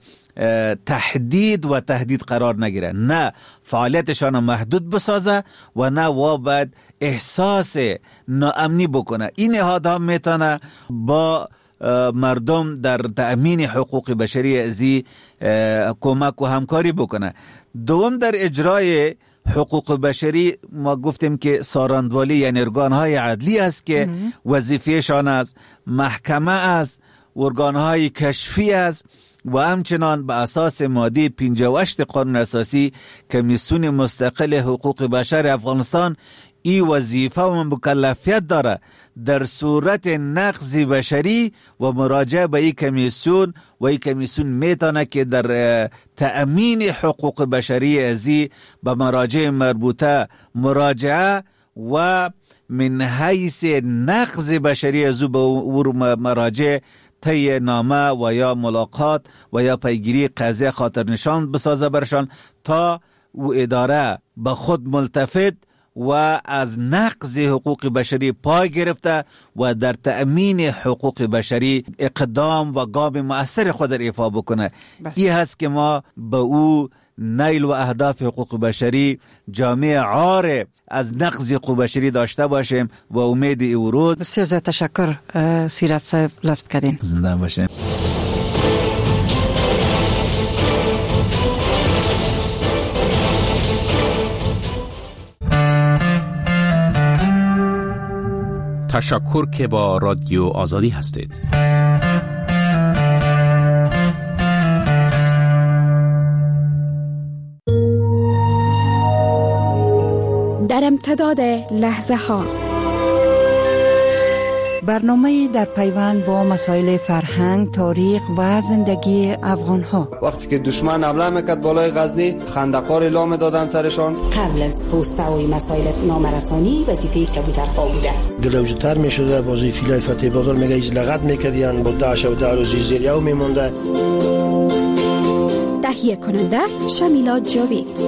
تهدید و تهدید قرار نگیره، نه فعالیتشان محدود بسازه و نه و باید احساس ناامنی بکنه. این نهادها میتونه با مردم در تأمین حقوق بشری ازی کمک و همکاری بکنه. دوم در اجرای حقوق بشری ما گفتیم که ساراندوالی یعنی ارگانهای عدلی است که وظیفهشان است، محکمه است، ارگانهای کشفی است و همچنان به اساس ماده 58 قانون اساسی کمیسیون مستقل حقوق بشر افغانستان این وظیفه و مکلفیت داره در صورت نقض بشری و مراجعه به این کمیسیون و این کمیسیون میتونه که در تأمین حقوق بشری ازی به مراجع مربوطه مراجعه و من حیث نقض بشری ازو به مراجع طی نامه و یا ملاقات و یا پیگیری قضیه خاطر نشان بسازه برشان تا او اداره به خود ملتفت و از نقض حقوق بشری پای گرفته و در تأمین حقوق بشری اقدام و گام مؤثر خود را ایفا بکنه. این هست که ما به او نیل و اهداف حقوق بشری جامعه عار از نقض حقوق بشری داشته باشیم و امید این روز. بسیار زیاد تشکر سیرت صاحب، لطف کردین. زنده باشیم. تشکر که با رادیو آزادی هستید. در امتداد لحظه ها برنامه در پیوند با مسائل فرهنگ، تاریخ و زندگی افغان ها. وقتی که دشمن حمله میکرد بالای غزنی، خندقار اعلام دادن سرشان. قبل از پوسته و مسائل نامرسانی وظیفه کبوترها بوده. دلوجتر میشده بازی فیلای فتح بادر میگه ایز لغت میکردیان با داعش و داروزی زیریو میمونده. تهیه کننده شمیلا جاوید.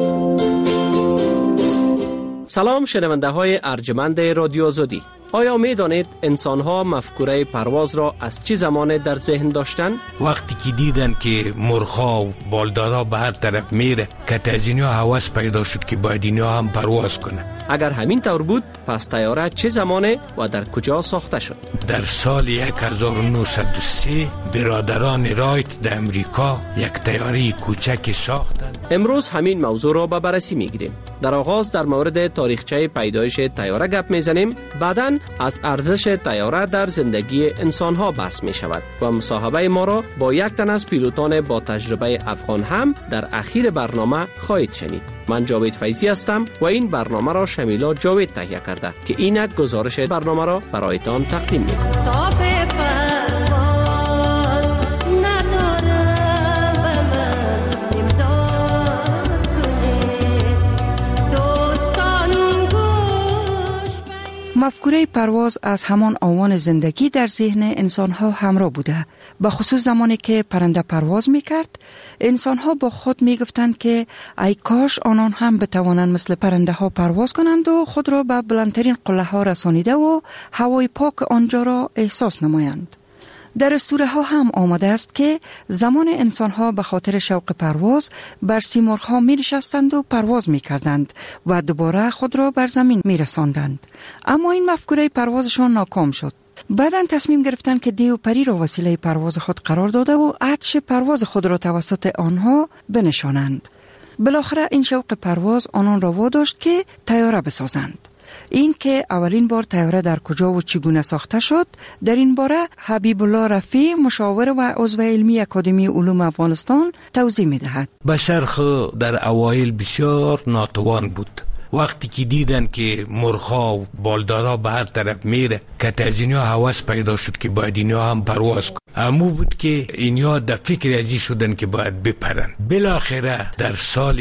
سلام شنونده های ارجمند رادیو آزادی. آیا می دانید انسان ها مفکوره پرواز را از چه زمان در ذهن داشتن؟ وقتی که دیدن که مرغ‌ها و بالدارا به هر طرف میره که تازینیا هوس پیدا شد که باید اینا هم پرواز کنه. اگر همین طور بود پس طیاره چه زمانه و در کجا ساخته شد؟ در سال 1903 برادران رایت در امریکا یک طیاره کوچک ساختند. امروز همین موضوع را به بررسی میگیریم. در آغاز در مورد تاریخچه پیدایش طیاره گپ میزنیم، بعداً از ارزش طیاره در زندگی انسان ها بحث می شود و مصاحبه ما را با یک تن از پیلوتان با تجربه افغان هم در اخیر برنامه خواهید شنید. من جاوید فیضی هستم و این برنامه را شمیلا جاوید تهیه کرده که اینک گزارش برنامه را برایتان تقدیم می کنم. مفکوره پرواز از همان آوان زندگی در ذهن انسان‌ها همراه بوده. به خصوص زمانی که پرنده پرواز می‌کرد، انسان‌ها با خود می‌گفتند که ای کاش آنان هم بتوانند مثل پرنده‌ها پرواز کنند و خود را به بلندترین قله‌ها رسانیده و هوای پاک آنجا را احساس نمایند. در اسطوره ها هم آمده است که زمان انسان ها به خاطر شوق پرواز بر سیمرغ ها می نشستند و پرواز می کردند و دوباره خود را بر زمین می رساندند. اما این مفکوره پروازشان ناکام شد. بعداً تصمیم گرفتند که دیو پری را وسیله پرواز خود قرار داده و عطش پرواز خود را توسط آنها بنشانند. بالاخره این شوق پرواز آنان را واداشت که طیاره بسازند. این که اولین بار طیاره در کجا و چگونه ساخته شد، در این باره حبیب الله رفیع مشاور و عضو علمی اکادمی علوم افغانستان توضیح می‌دهد. بشر در اوایل بسیار ناتوان بود. وقتی که دیدن که مرغ‌ها و بالدارا به هر طرف میره که تازینیا هوس پیدا شد که باید اینا هم پرواز کنن. امو بود که اینیا در فکر ازی شدن که باید بپرن. بالاخره در سال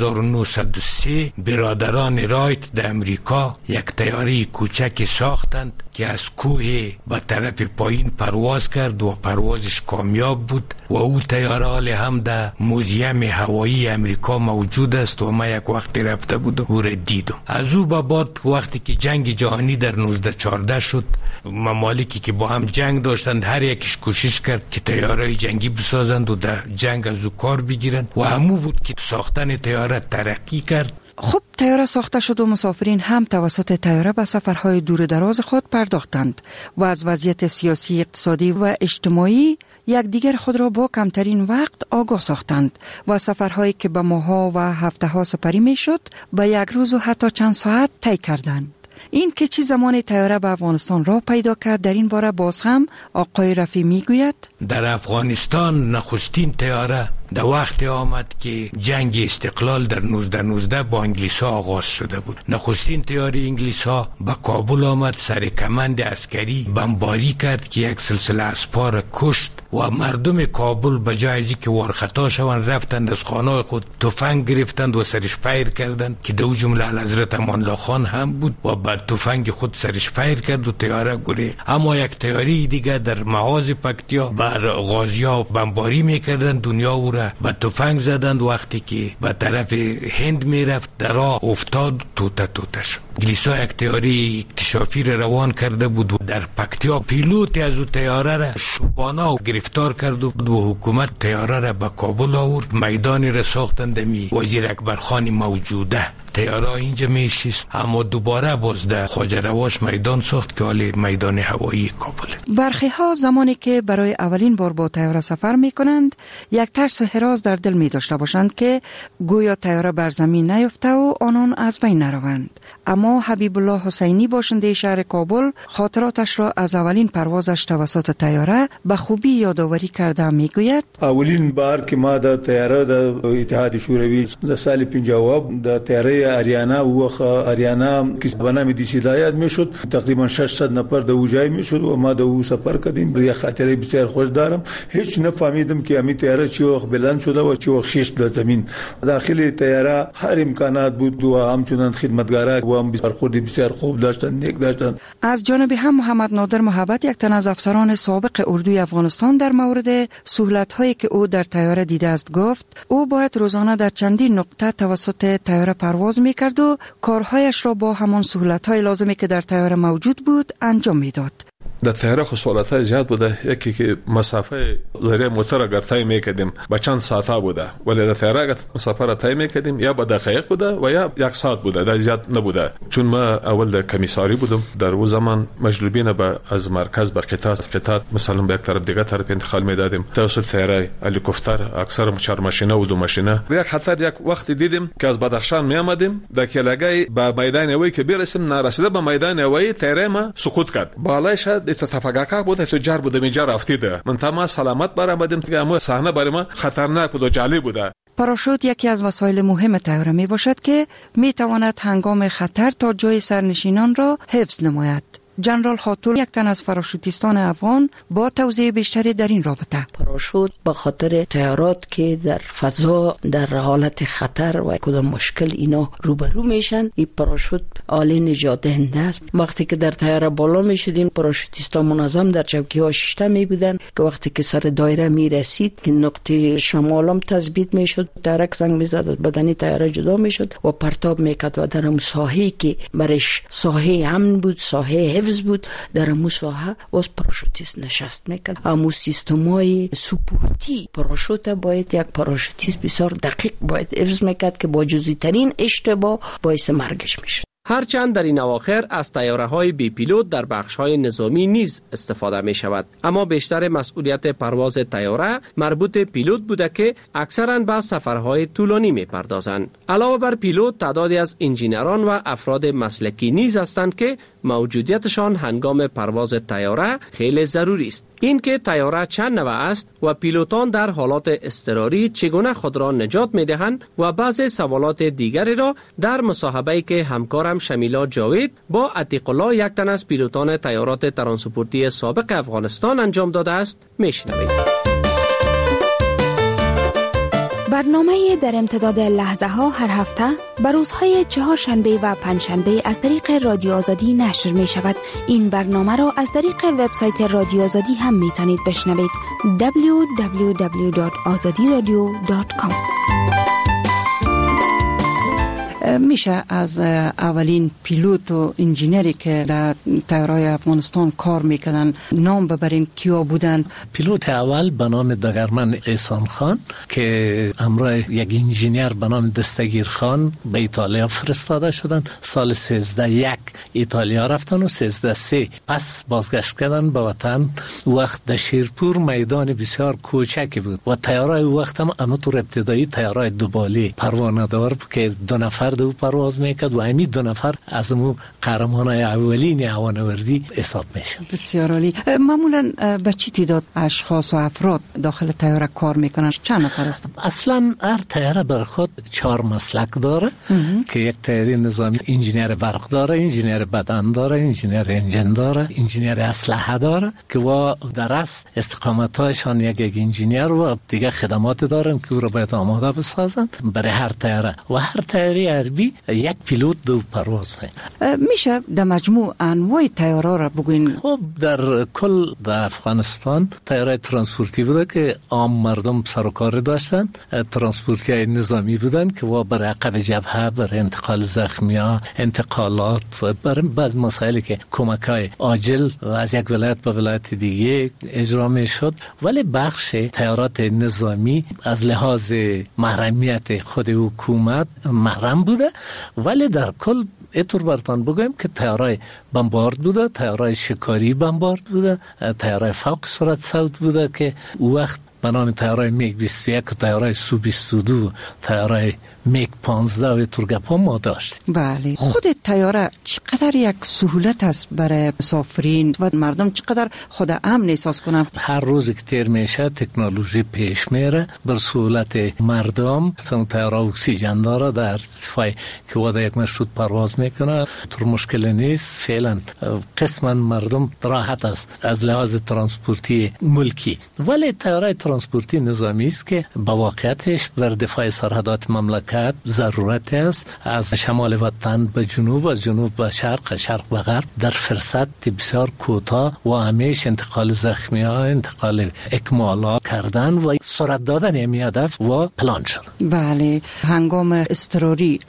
1903 برادران رایت در امریکا یک طیاره کوچک ساختند که از کوه به طرف پایین پرواز کرد و پروازش کامیاب بود و او طیاره هم در موزیم هوایی امریکا موجود است و ما یک وقتی رفته بودم و دیدم. از او به بعد وقتی که جنگ جهانی در 1914 شد، ممالکی که با هم جنگ داشتند هر یکیش کوشش کرد که طیاره جنگی بسازند و در جنگ از او کار بگیرند و همو بود که ساختن طیاره ترقی کرد. خب طیاره ساخته شد و مسافرین هم توسط طیاره به سفرهای دور دراز خود پرداختند و از وضعیت سیاسی، اقتصادی و اجتماعی یکدیگر خود را با کمترین وقت آگاه ساختند و سفرهایی که به ماه‌ها و هفته‌ها سپری میشد به یک روز و حتی چند ساعت طی کردند. این که چی زمان طیاره به افغانستان را پیدا کرد در این باره باز هم آقای رفیع میگوید در افغانستان نخستین طیاره در وقت آمد که جنگ استقلال در 1919 با انگلیس ها آغاز شده بود. نخستین طیاره انگلیس ها به کابل آمد، سر کمند عسکری بمباری کرد که یک سلسله اسپا را کشت و مردم کابل به جای از که وارخطا شوند رفتند از خانه خود تفنگ گرفتند و سرش فیر کردند که دو جمله حضرت امان الله خان هم بود و بعد تفنگ خود سرش فیر کرد و طیاره گریخت. اما یک طیاره دیگه در محاذ پکتیا بر غازی‌ها بمباری میکردند، دنیا او را به تفنگ زدند. وقتی که به طرف هند میرفت در راه افتاد، توته شد. انگلیس‌ها یک طیاره اکتشافی را روان کرده بود و در پکتیا پیلوت از اون طیاره را شبانه گرفتار کرد و حکومت طیاره را به کابل آورد. میدانی را ساختند می وزیر اکبر خان موجوده. طیاره اینجا میشیست، اما دوباره باز در خواجه رواش میدان ساخت که حالی میدان هوایی کابل. برخی ها زمانی که برای اولین بار با طیاره سفر میکنند یک ترس و هراس در دل می داشته باشند که گویا طیاره بر زمین نیفته و آنان از بین نروند. اما حبیب الله حسینی باشنده شهر کابل خاطراتش را از اولین پروازش توسط طیاره به خوبی یادآوری کرده. میگوید اولین بار که ما د طیاره د اتحاد شوروی د سال 50 د طیاره آریانا و آریانا که به نام دیسی دایاد میشد، تقریبا 600 نفر د وجای میشد و ما د او سفر کردیم. یا خاطره بسیار خوش دارم. هیچ نفهمیدم که امی طیاره چی وقت بلند شده و چی وقت شش به زمین. داخل طیاره هر امکانات بود و همچنان خدمتگارا و هم برخوردی بسیار خوب داشتن، نیک داشتن. از جانب هم محمد نادر محبت، یک تن از افسران سابق اردوی افغانستان، در مورد سهولت‌هایی که او در طیاره دیده است گفت او باید روزانه در چندین نقطه توسط طیاره پرواز می‌کرد و کارهایش را با همان سهولت‌های لازمی که در طیاره موجود بود انجام می‌داد. در طیاره خصوصیت زیاد بوده. یکی که مسافه ذریعه موتور اگر طی می‌کردیم با چند ساعته بوده، ولی در طیاره اگر مسافه را طی می‌کردیم یا با دقایق بوده و یا یک ساعت بوده، در زیاد نبوده. چون ما اول در کمیساری بودم، در اون زمان مجلوبین به از مرکز به قطعات مثلا به یک طرف دیگه طرف انتقال می‌دادیم. توسط طیاره هلیکوپتر اکثر 4 ماشینه و 2 ماشینه. یک خطر یک وقت دیدیم که از بدخشان می‌آمدیم، در کلاگای به میدان هوایی که برسیم نرسیده به میدان هوایی طیاره ما سقوط کرد. بالایش اتفاقا بود تجار بود اینجا رفتیده. من تمام سلامت برآمدیم که اما صحنه برای ما خطرناک بود و جالب بود. پاراشوت یکی از وسایل مهم طیاره می باشد که می تواند هنگام خطر تا جای سرنشینان را حفظ نماید. جنرال خاتون، یک تن از پاراشوتیستان افغان، با توضیح بیشتری در این رابطه. پاراشوت به خاطر طیارات که در فضا در حالت خطر و کدام مشکل اینا روبرو میشن، این پاراشوت عالی نجات دهنده است. وقتی که در طیاره بالا میشدیم، پاراشوتیستا منظم در چوکی ها شیشته می بودن که وقتی که سر دایره می رسید که نقطه شمالم تثبیت میشد، ترک زنگ میزد، بدنی طیاره جدا میشد و پرتاب میکرد و در اون ساحه‌ای که برش ساحه امن بود، ساحه حفظ بود، در امو ساحه واس پاراشوتیست نشست میکرد. امو سیستمای سپورتی پاراشوت باید یک پاراشوتیست بسیار دقیق باید حفظ میکرد که با جزئی ترین اشتباه باعث مرگش میشد. هرچند در این اواخر از طیاره‌های بی پیلوت در بخش‌های نظامی نیز استفاده می‌شود، اما بیشتر مسئولیت پرواز طیاره مربوط به پیلوت بوده که اکثراً به سفرهای طولانی می‌پردازند. علاوه بر پیلوت، تعدادی از انجینران و افراد مسلکی نیز هستند که موجودیتشان هنگام پرواز طیاره خیلی ضروری است. این که طیاره چند نوع است و پیلوتان در حالات اضطراری چگونه خود را نجات می‌دهند و بعضی سوالات دیگری را در مصاحبه‌ای که همکارم شمیلا جاوید با عتیق الله، یک تن از پیلوتان طیارات ترانسپورتی سابق افغانستان انجام داده است میشنوید. برنامه در امتداد لحظه ها هر هفته بر روزهای چهارشنبه و پنجشنبه از طریق رادیو آزادی نشر می شود. این برنامه را از طریق وبسایت رادیو آزادی هم می توانید بشنوید. www.azadiradio.com. میشه از اولین پیلوت و انجینری که در طیاره‌های افغانستان کار میکردن نام ببرین کیا بودن؟ پیلوت اول به نام دگرمن احسان خان که همراه یک انجینیر به نام دستگیر خان به ایتالیا فرستاده شدن. سال 1301 ایتالیا رفتن و 1303 پس بازگشت کردن به وطن. وقت در شیرپور میدان بسیار کوچکی بود و طیاره وقت هم همونطور ابتدایی طیاره دوباله پروانه دار که 2 نفر دو پرواز میکرد و همین 2 نفر از مو قهرمانای اولین هوانوردی حساب میشن. بسیار عالی. معمولا به چی تعداد اشخاص و افراد داخل طیاره کار میکنن؟ چند نفر هستن؟ اصلا هر طیاره بر خود 4 مسلک داره که یک طیاره نظامی انجینیر برق داره، انجینیر بدن داره، انجینیر انجن داره، انجینیر اسلحه داره که و در است استقامتایشان یک انجینیر و دیگه خدمات دارن که او را باید آماده بسازن برای هر طیاره و هر طیاره حربی یک پیلوت دو پرواز میشه در مجموع انواع طیاره را بگوین؟ خب در کل در افغانستان طیاره ترانسپورتی بوده که عام مردم سر و کار داشتن، ترانسپورتی های نظامی بودن که و برای عقب جبهه برای انتقال زخمیا، انتقالات و برای بعض مسائلی که کمک های عاجل از یک ولایت به ولایت دیگه اجرا می شد. ولی بخش طیارات نظامی از لحاظ محرمیت خود حکومت محرم بوده، ولی در کل اینطور براتون بگویم که طیاره بمبارد بوده، طیاره شکاری بمبارد بوده، طیاره فوق سرعت صوت بوده که وقت به نام طیاره میگ 21 و طیاره سو 22 طیاره میگ 15 و تورگپا ما داشتیم. بله. خود طیاره چقدر یک سهولت است برای مسافرین و مردم چقدر خود امن احساس کنن؟ هر روز که تیر میشه تکنولوژی پیش میره بر سهولت مردم. مثلا طیاره اکسیژن داره در ارتفاع که واسه یک مشروط پرواز میکنه، طور مشکل نیست. فعلا قسما مردم راحت است از لحاظ ترانسپورتی ملکی. ولی طیاره ترانسپورتی نظامی است که با واقعیتش بر دفاع سرحدات مملکت ضرورت است. از شمال وطن به جنوب، از جنوب به شرق، شرق به غرب در فرصت بسیار کوتاه و همیشه انتقال زخمی‌ها، انتقال اکمالات کردن و سرعت دادن همی هدف و پلان شد. بله. هنگام اضطراری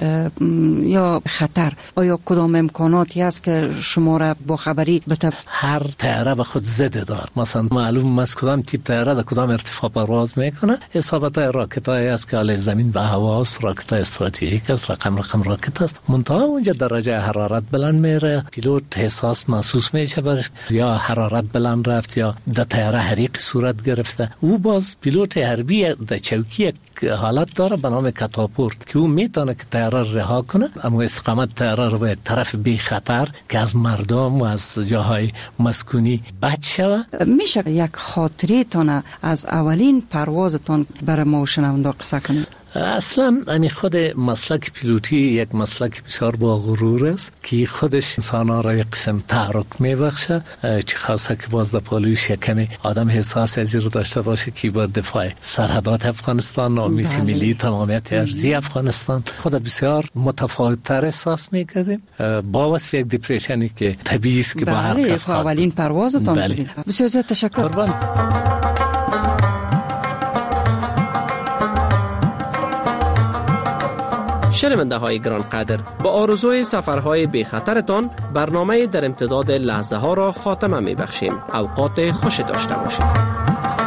یا خطر آیا کدام امکاناتی هست که شما را با خبری بده؟ هر طیاره به خود زده دار. مثلا معلوم است کدام تیپ طیاره در کدام ارتفاع پرواز میکنه. حسابات راکت‌های است که علیه زمین به هوا است، راکت استراتژیک است، رقم راکت است. منتها اونجا درجه حرارت بلند میره، پیلوت حساس محسوس میشه برش یا حرارت بلند رفت یا در طیاره حریق صورت گرفته. او باز پیلوت حربی در چوکی حالت داره به نام کاتاپورت که او میتونه که طیاره رها کنه، اما استقامت طیاره رو به یک طرف بی خطر که از مردم و از جاهای مسکونی بچ شوه. میشه یک خاطره تونه از اولین پروازتان برای ما شنونده قصه کنید؟ اصلا همین خود مسلک پیلوتی یک مسلک بسیار با غرور است که خودش انسان‌ها را یک قسم تحرک میبخشه، چه خاصه که باز در پالوی شکمی آدم حساس از این رو داشته باشه که با دفاع سرحدات افغانستان، نامیس ملی، تمامیت ارضی افغانستان خود بسیار متفاوت‌تر احساس میکردیم با وصف یک دیپریشنی که طبیعی است که با هر کس خواهد. اولین پروازتان بود. بسیار زیاد تشکر. شنونده های گرانقدر، با آرزوی سفرهای بی خطرتان برنامه در امتداد لحظه ها را خاتمه می بخشیم. اوقات خوش داشته باشید.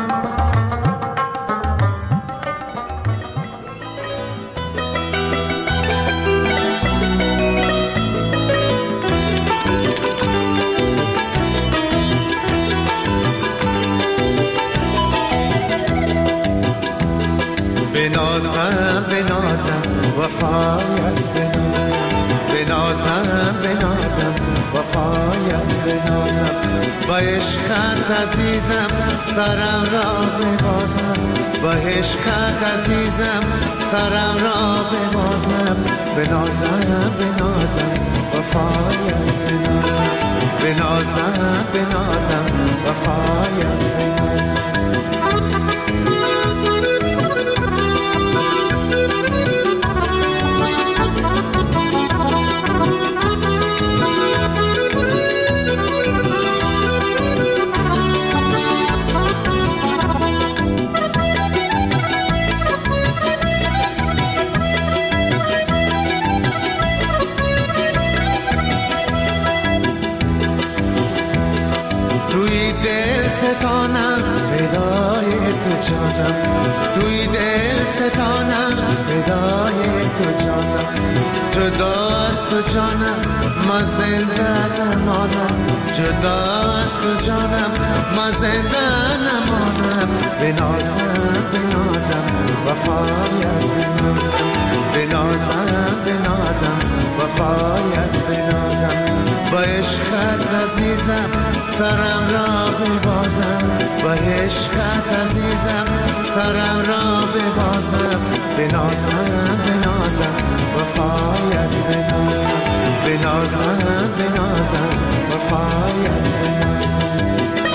بنازم وفایت بنازم وفایت بنازم با عشقت عزیزم سرم را ببازم با عشقت عزیزم سرم را ببازم بنازم وفایت بنازم وفایت بنازم. توی دل ستانم فدای تو جانم جدا از تو جانم من زنده نمانم جدا از تو جانم من زنده نمانم بنازم بنازم وفایت بنازم بنازم بنازم وفایت بنازم با عشقت عزیزم سرم را ببازم با عشقت عزیزم سرم را ببازم بنازم بنازم وفایت بنازم بنازم بنازم وفایت بنازم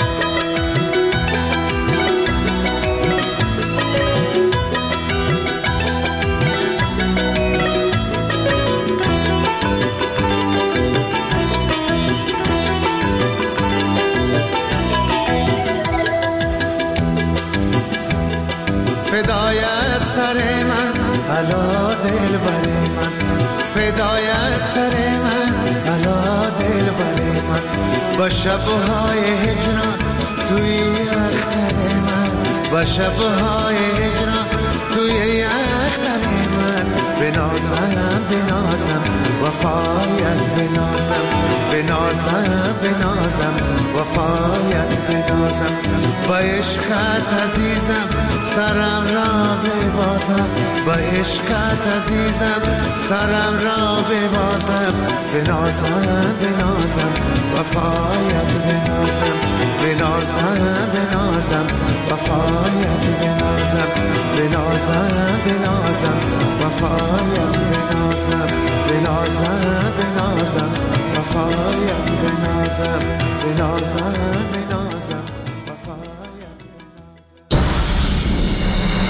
فدایت سر من علا دل بر من فدایت سر من علا دل بر من با شبهای هجران توی اختر من با شبهای هجران توی اختر من بنازم بنازم وفایت بنازم بنازم بنازم وفایت بنازم با عشقت عزیزم سرم را ببازم با عشقت عزیزم سرم را ببازم بنازم بنازم وفایت بنازم بنازم بنازم وفایت بنازم بنازم بنازم وفایت بنازم بنازم بنازم وفایت بنازم بنازم بنازم